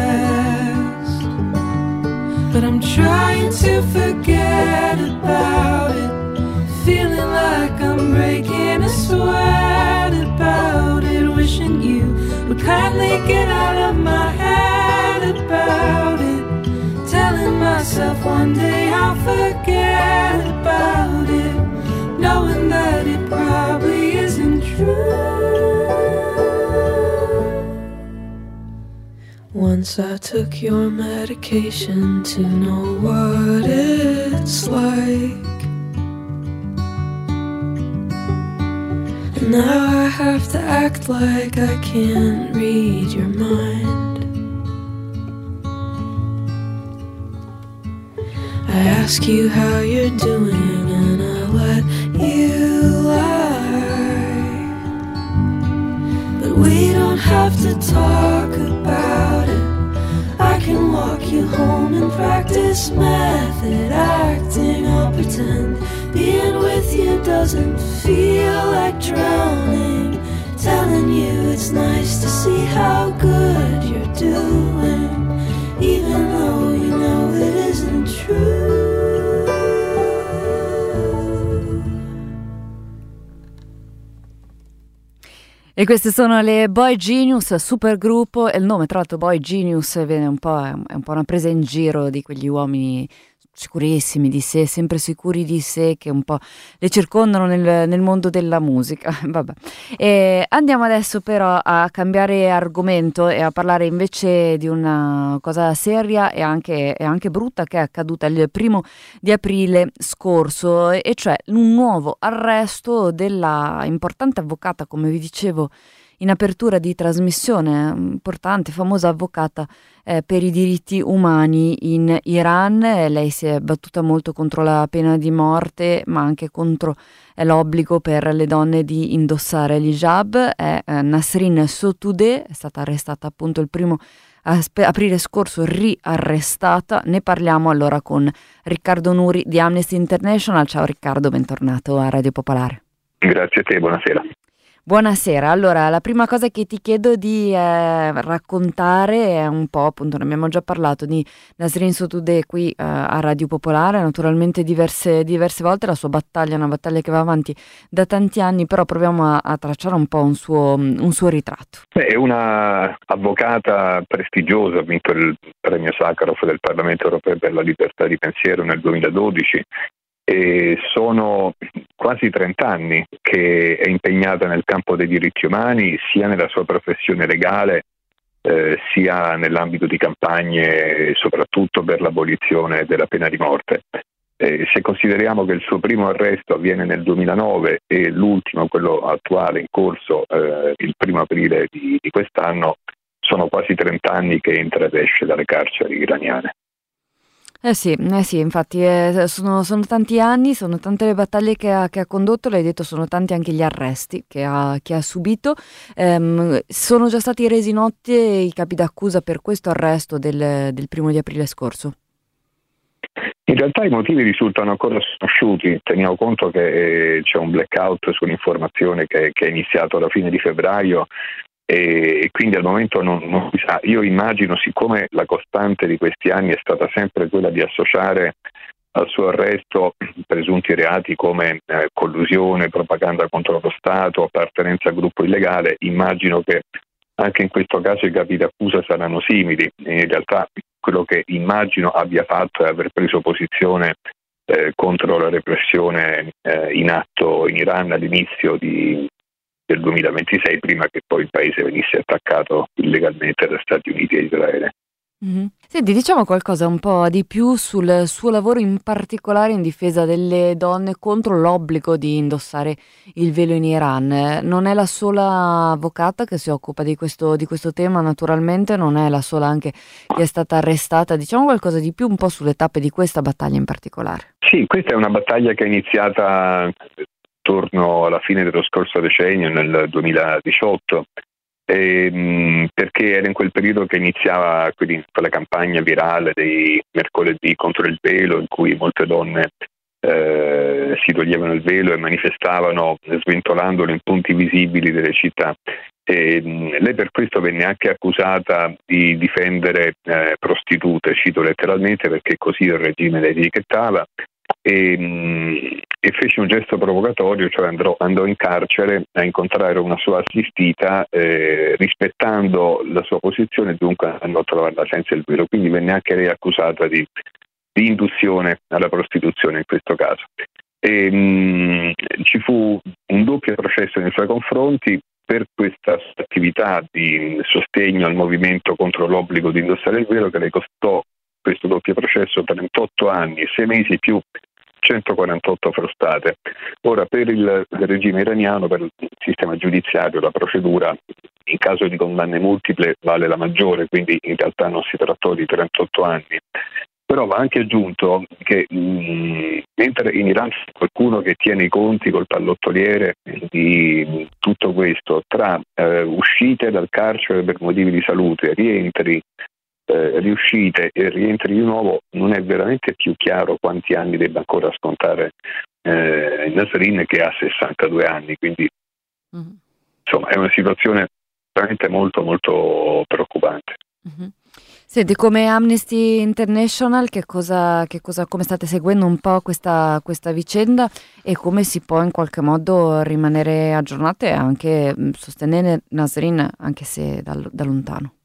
but I'm trying to forget about it, feeling like I'm breaking a sweat about it, wishing you would kindly get out of my head about it, telling myself one day I'll forget about it, knowing that it probably isn't true. Once I took your medication to know what it's like, and now I have to act like I can't read your mind. I ask you how you're doing and I let you lie, but we don't have to talk about it. I can walk you home and practice method acting. I'll pretend being with you doesn't feel like drowning, telling you it's nice to see how good you're doing, even though you know it isn't true. E queste sono le Boy Genius, supergruppo, e il nome tra l'altro Boy Genius viene un po', è un po' una presa in giro di quegli uomini sicurissimi di sé, sempre sicuri di sé, che un po' le circondano nel, nel mondo della musica. Vabbè. E andiamo adesso però a cambiare argomento e a parlare invece di una cosa seria e anche, e anche brutta che è accaduta il primo di aprile scorso, e cioè un nuovo arresto della importante avvocata, come vi dicevo in apertura di trasmissione, importante, famosa avvocata eh, per i diritti umani in Iran. Lei si è battuta molto contro la pena di morte, ma anche contro eh, l'obbligo per le donne di indossare l'hijab. È eh, Nasrin Sotoudeh, è stata arrestata appunto il primo aprile scorso, riarrestata. Ne parliamo allora con Riccardo Nuri di Amnesty International. Ciao Riccardo, bentornato a Radio Popolare. Grazie a te, buonasera. Buonasera, allora la prima cosa che ti chiedo di eh, raccontare è un po', appunto ne abbiamo già parlato, di Nasrin Sotoudeh qui eh, a Radio Popolare, naturalmente diverse, diverse volte, la sua battaglia è una battaglia che va avanti da tanti anni, però proviamo a, a tracciare un po' un suo, un suo ritratto. Beh, è una avvocata prestigiosa, ha vinto il premio Sakharov del Parlamento Europeo per la libertà di pensiero nel duemiladodici. E sono quasi trent'anni che è impegnata nel campo dei diritti umani, sia nella sua professione legale, eh, sia nell'ambito di campagne, soprattutto per l'abolizione della pena di morte. Eh, se consideriamo che il suo primo arresto avviene nel duemilanove e l'ultimo, quello attuale in corso, eh, il primo aprile di, di quest'anno, sono quasi trent'anni che entra ed esce dalle carceri iraniane. Eh sì, eh sì, infatti eh, sono, sono tanti anni, sono tante le battaglie che ha, che ha condotto, l'hai detto, sono tanti anche gli arresti che ha, che ha subito. Ehm, sono già stati resi noti i capi d'accusa per questo arresto del, del primo di aprile scorso? In realtà i motivi risultano ancora sconosciuti, teniamo conto che eh, c'è un blackout sull'informazione che, che è iniziato alla fine di febbraio, e quindi al momento non, non si sa. Io immagino, siccome la costante di questi anni è stata sempre quella di associare al suo arresto presunti reati come eh, collusione, propaganda contro lo Stato, appartenenza a gruppo illegale, immagino che anche in questo caso i capi d'accusa saranno simili. In realtà quello che immagino abbia fatto è aver preso posizione eh, contro la repressione eh, in atto in Iran all'inizio di del duemilaventisei, prima che poi il paese venisse attaccato illegalmente da Stati Uniti e Israele. Mm-hmm. Senti, diciamo qualcosa un po' di più sul suo lavoro, in particolare in difesa delle donne contro l'obbligo di indossare il velo in Iran. Non è la sola avvocata che si occupa di questo, di questo tema, naturalmente, non è la sola anche che è stata arrestata. Diciamo qualcosa di più un po' sulle tappe di questa battaglia in particolare. Sì, questa è una battaglia che è iniziata attorno alla fine dello scorso decennio, nel duemiladiciotto, e, perché era in quel periodo che iniziava quindi, quella campagna virale dei mercoledì contro il velo, in cui molte donne eh, si toglievano il velo e manifestavano sventolandolo in punti visibili delle città. E, mh, lei per questo venne anche accusata di difendere eh, prostitute, cito letteralmente perché così il regime le etichettava. E, mh, e fece un gesto provocatorio, cioè andrò, andò in carcere a incontrare una sua assistita eh, rispettando la sua posizione, dunque andò a trovarla senza il velo, quindi venne anche lei accusata di, di induzione alla prostituzione in questo caso. E, mh, ci fu un doppio processo nei suoi confronti per questa attività di sostegno al movimento contro l'obbligo di indossare il velo, che le costò questo doppio processo trentotto anni e sei mesi più centoquarantotto frustate. Ora, per il regime iraniano, per il sistema giudiziario, la procedura in caso di condanne multiple vale la maggiore, quindi in realtà non si trattò di trentotto anni. Però va anche aggiunto che mh, mentre in Iran c'è qualcuno che tiene i conti col pallottoliere di tutto questo, tra eh, uscite dal carcere per motivi di salute, rientri, Eh, riuscite e rientri di nuovo, non è veramente più chiaro quanti anni debba ancora scontare eh, Nasrin, che ha sessantadue anni, quindi mm-hmm. insomma è una situazione veramente molto molto preoccupante. Mm-hmm. Senti, come Amnesty International, che cosa, che cosa, come state seguendo un po' questa, questa vicenda e come si può in qualche modo rimanere aggiornate e anche mh, sostenere Nasrin, anche se da, da lontano?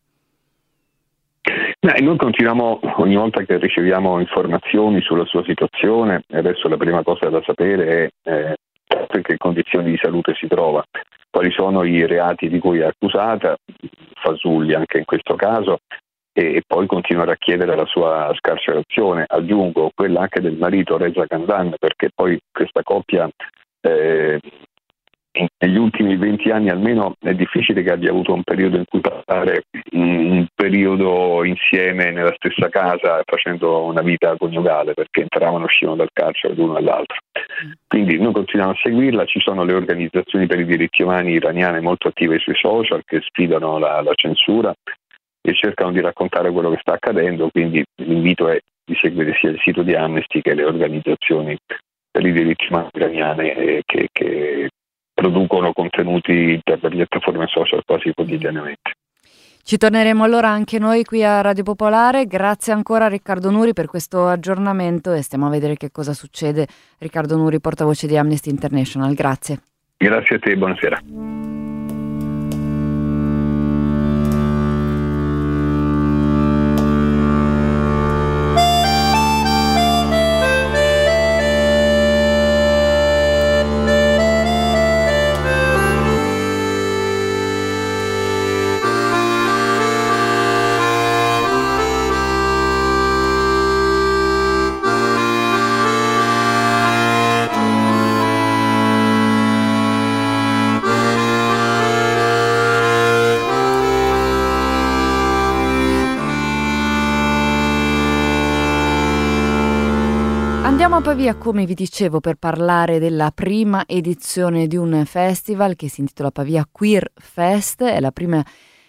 Eh, noi continuiamo ogni volta che riceviamo informazioni sulla sua situazione, e adesso la prima cosa da sapere è eh, in che condizioni di salute si trova, quali sono i reati di cui è accusata, fasulli anche in questo caso, e poi continuare a chiedere la sua scarcerazione. Aggiungo quella anche del marito Reza Khandan, perché poi questa coppia eh, negli ultimi venti anni almeno è difficile che abbia avuto un periodo in cui passare un periodo insieme nella stessa casa facendo una vita coniugale, perché entravano e uscivano dal carcere l'uno all'altro. Quindi noi continuiamo a seguirla, ci sono le organizzazioni per i diritti umani iraniane molto attive sui social che sfidano la, la censura e cercano di raccontare quello che sta accadendo, quindi l'invito è di seguire sia il sito di Amnesty che le organizzazioni per i diritti umani iraniane eh, che, che producono contenuti per le piattaforme social quasi quotidianamente. Ci torneremo allora anche noi qui a Radio Popolare. Grazie ancora a Riccardo Nuri per questo aggiornamento e stiamo a vedere che cosa succede. Riccardo Nuri, portavoce di Amnesty International, grazie. Grazie a te, buonasera. Andiamo a Pavia, come vi dicevo, per parlare della prima edizione di un festival che si intitola Pavia Queer Fest. È la prima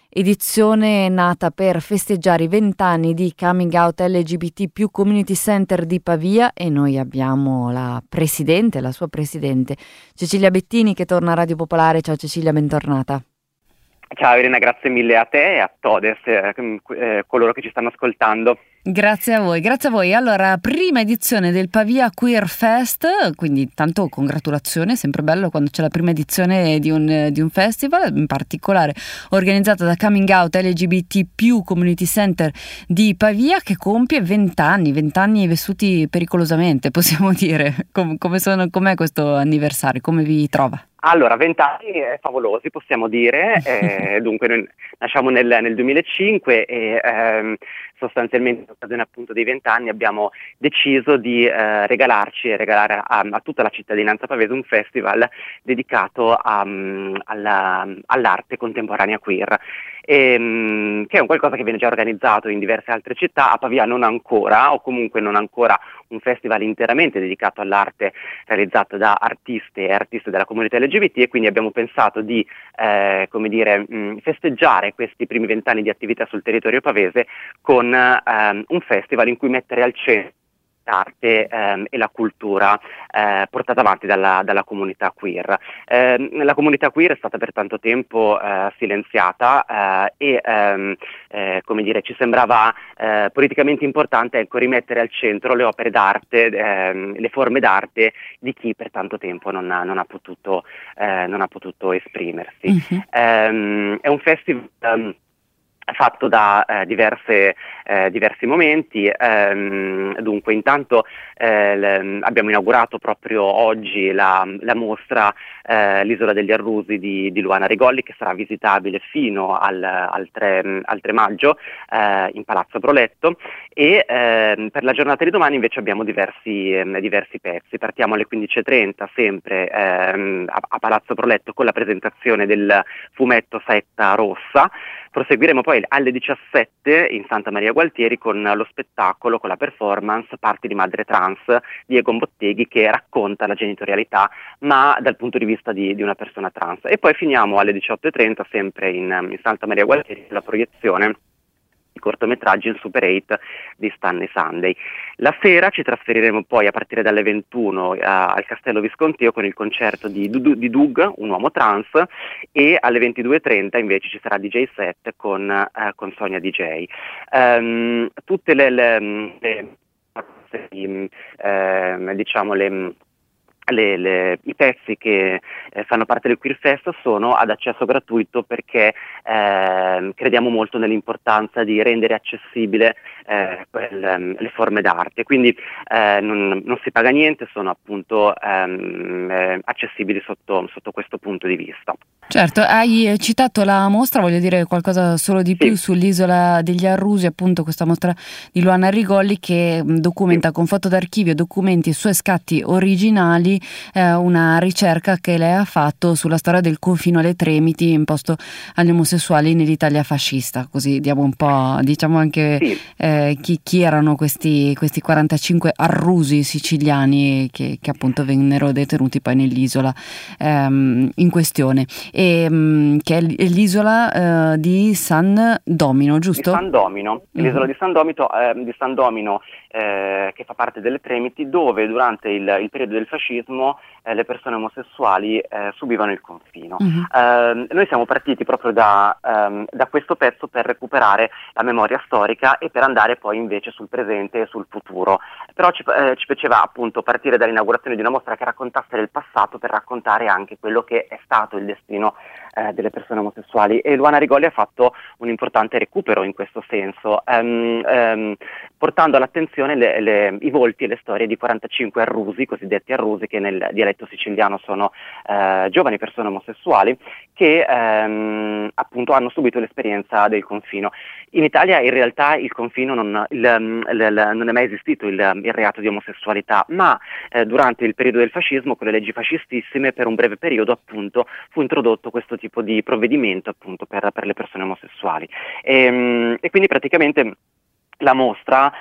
edizione nata per festeggiare i vent'anni di Coming Out L G B T più Community Center di Pavia e noi abbiamo la presidente, la sua presidente, Cecilia Bettini, che torna a Radio Popolare. Ciao Cecilia, bentornata. Ciao Irene, grazie mille a te e a Todes, eh, eh, coloro che ci stanno ascoltando. Grazie a voi, grazie a voi. Allora, prima edizione del Pavia Queer Fest, quindi tanto congratulazioni, è sempre bello quando c'è la prima edizione di un, di un festival, in particolare organizzata da Coming Out L G B T più Community Center di Pavia, che compie vent'anni, vent'anni vissuti pericolosamente, possiamo dire. Com- come sono, com'è questo anniversario, come vi trova? Allora, vent'anni favolosi possiamo dire, eh, dunque noi nasciamo nel, nel duemilacinque e ehm, sostanzialmente in occasione appunto dei vent'anni abbiamo deciso di eh, regalarci e regalare a, a tutta la cittadinanza pavese un festival dedicato a, um, alla, all'arte contemporanea queer. E, um, che è un qualcosa che viene già organizzato in diverse altre città, a Pavia non ancora, o comunque non ancora un festival interamente dedicato all'arte realizzato da artiste e artiste della comunità L G B T, e quindi abbiamo pensato di eh, come dire, mh, festeggiare questi primi vent'anni di attività sul territorio pavese con ehm, un festival in cui mettere al centro l'arte ehm, e la cultura eh, portata avanti dalla, dalla comunità queer. Eh, la comunità queer è stata per tanto tempo eh, silenziata eh, e ehm, eh, come dire, ci sembrava eh, politicamente importante ecco, rimettere al centro le opere d'arte, ehm, le forme d'arte di chi per tanto tempo non ha, non ha, potuto, eh, non ha potuto esprimersi. Mm-hmm. Ehm, è un festival um, fatto da eh, diverse, eh, diversi momenti. Ehm, dunque intanto eh, l- abbiamo inaugurato proprio oggi la, la mostra eh, L'isola degli Arrusi di, di Luana Rigolli, che sarà visitabile fino al, al, tre, al tre maggio eh, in Palazzo Broletto, e ehm, per la giornata di domani invece abbiamo diversi, ehm, diversi pezzi. Partiamo alle quindici e trenta sempre ehm, a, a Palazzo Broletto con la presentazione del fumetto Saetta Rossa. Proseguiremo poi alle diciassette in Santa Maria Gualtieri con lo spettacolo, con la performance Parti di madre trans di Egon Botteghi, che racconta la genitorialità ma dal punto di vista di, di una persona trans. E poi finiamo alle diciotto e trenta sempre in, in Santa Maria Gualtieri la proiezione cortometraggi in Super otto di Stanley Sunday. La sera ci trasferiremo poi a partire dalle ventuno a, al Castello Visconteo con il concerto di, du, di Doug, un uomo trans, e alle ventidue e trenta invece ci sarà D J set con, eh, con Sonia D J. Um, tutte le, le, le, le eh, diciamo le Le, le, i pezzi che eh, fanno parte del Queer Fest sono ad accesso gratuito perché eh, crediamo molto nell'importanza di rendere accessibile eh, quel, le forme d'arte, quindi eh, non, non si paga niente, sono appunto ehm, eh, accessibili sotto, sotto questo punto di vista. Certo, hai citato la mostra, voglio dire qualcosa solo di più sì. sull'isola degli Arrusi, appunto questa mostra di Luana Rigolli che documenta sì. con foto d'archivio, documenti e suoi scatti originali eh, una ricerca che lei ha fatto sulla storia del confino alle Tremiti imposto agli omosessuali nell'Italia fascista, così diamo un po', diciamo anche sì. eh, chi, chi erano questi, questi quarantacinque arrusi siciliani che, che appunto vennero detenuti poi nell'isola ehm, in questione. E, mh, che è l'isola uh, di San Domino, giusto? Di San Domino, mm-hmm. l'isola di San Domino, eh, di San Domino eh, che fa parte delle Tremiti, dove durante il, il periodo del fascismo eh, le persone omosessuali eh, subivano il confino. Mm-hmm. Eh, noi siamo partiti proprio da, um, da questo pezzo per recuperare la memoria storica e per andare poi invece sul presente e sul futuro. Però ci, eh, ci piaceva appunto partire dall'inaugurazione di una mostra che raccontasse del passato per raccontare anche quello che è stato il destino Eh, delle persone omosessuali, e Luana Rigolli ha fatto un importante recupero in questo senso, um, um, portando all'attenzione le, le, i volti e le storie di quarantacinque arrusi, cosiddetti arrusi, che nel dialetto siciliano sono uh, giovani persone omosessuali che um, appunto hanno subito l'esperienza del confino. In Italia in realtà il confino non, il, il, il, non è mai esistito il, il reato di omosessualità, ma eh, durante il periodo del fascismo, con le leggi fascistissime, per un breve periodo appunto fu introdotto questo tipo di provvedimento appunto per, per le persone omosessuali. E, e quindi praticamente la mostra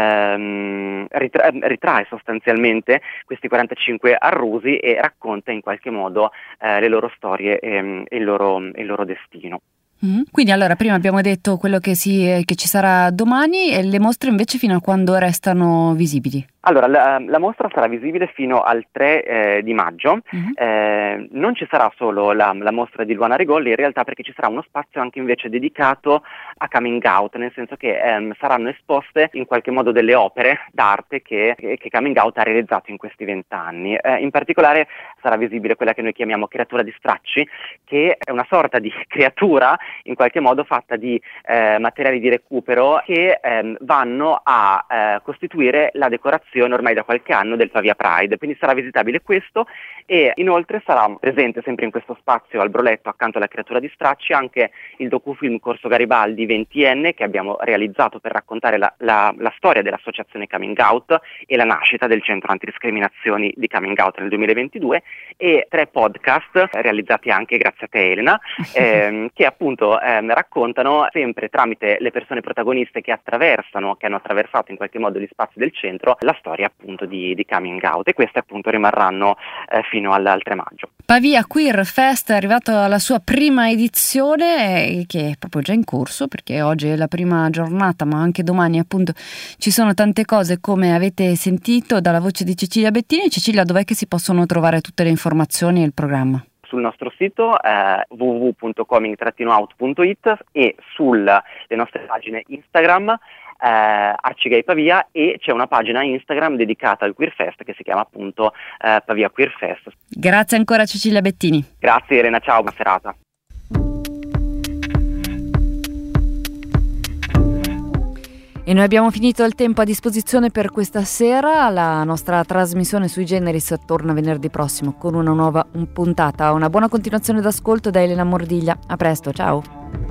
ehm, ritra- ritrae sostanzialmente questi quarantacinque arrusi e racconta in qualche modo eh, le loro storie e, e, il loro, e il loro destino. Mm-hmm. Quindi allora prima abbiamo detto quello che, si, che ci sarà domani, e le mostre invece fino a quando restano visibili? Allora, la, la mostra sarà visibile fino al tre eh, di maggio, uh-huh. eh, non ci sarà solo la, la mostra di Luana Rigolli in realtà, perché ci sarà uno spazio anche invece dedicato a coming out, nel senso che ehm, saranno esposte in qualche modo delle opere d'arte che, che, che Coming Out ha realizzato in questi vent'anni. Eh, in particolare sarà visibile quella che noi chiamiamo creatura di stracci, che è una sorta di creatura in qualche modo fatta di eh, materiali di recupero che ehm, vanno a eh, costituire la decorazione ormai da qualche anno del Pavia Pride, quindi sarà visitabile questo, e inoltre sarà presente sempre in questo spazio al Broletto, accanto alla creatura di stracci, anche il docufilm Corso Garibaldi venti enne che abbiamo realizzato per raccontare la, la, la storia dell'associazione Coming Out e la nascita del centro antidiscriminazioni di Coming Out nel duemilaventidue, e tre podcast realizzati anche grazie a te Elena ehm, che appunto ehm, raccontano sempre tramite le persone protagoniste che attraversano, che hanno attraversato in qualche modo gli spazi del centro, la storia appunto di, di Coming Out, e queste appunto rimarranno eh, fino al, al tre maggio. Pavia Queer Fest è arrivato alla sua prima edizione, che è proprio già in corso, perché oggi è la prima giornata, ma anche domani appunto ci sono tante cose, come avete sentito dalla voce di Cecilia Bettini. Cecilia, dov'è che si possono trovare tutte le informazioni e il programma? Sul nostro sito eh, w w w punto coming out punto i t e sulle nostre pagine Instagram eh, Arcigay Pavia, e c'è una pagina Instagram dedicata al Queer Fest che si chiama appunto eh, Pavia Queer Fest. Grazie ancora Cecilia Bettini. Grazie Elena, ciao, buona serata. E noi abbiamo finito il tempo a disposizione per questa sera. La nostra trasmissione sui generis torna venerdì prossimo con una nuova puntata. Una buona continuazione d'ascolto da Elena Mordiglia. A presto, ciao.